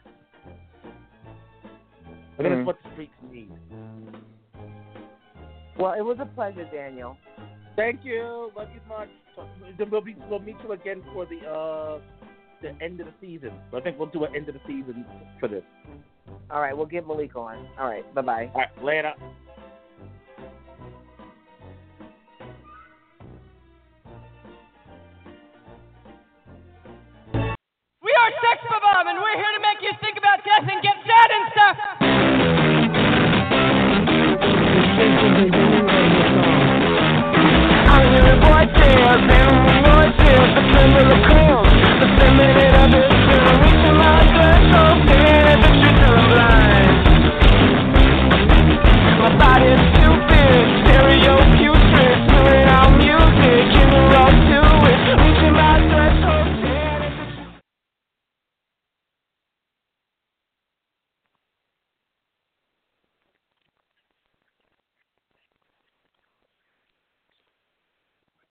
But mm-hmm. That's what the streets need. Well, it was a pleasure, Daniel. Thank you. Love you much. Then we'll, be, we'll meet you again for the uh, the end of the season. So I think we'll do an end of the season for this. All right, we'll get Malik on. All right, bye-bye. All right, later.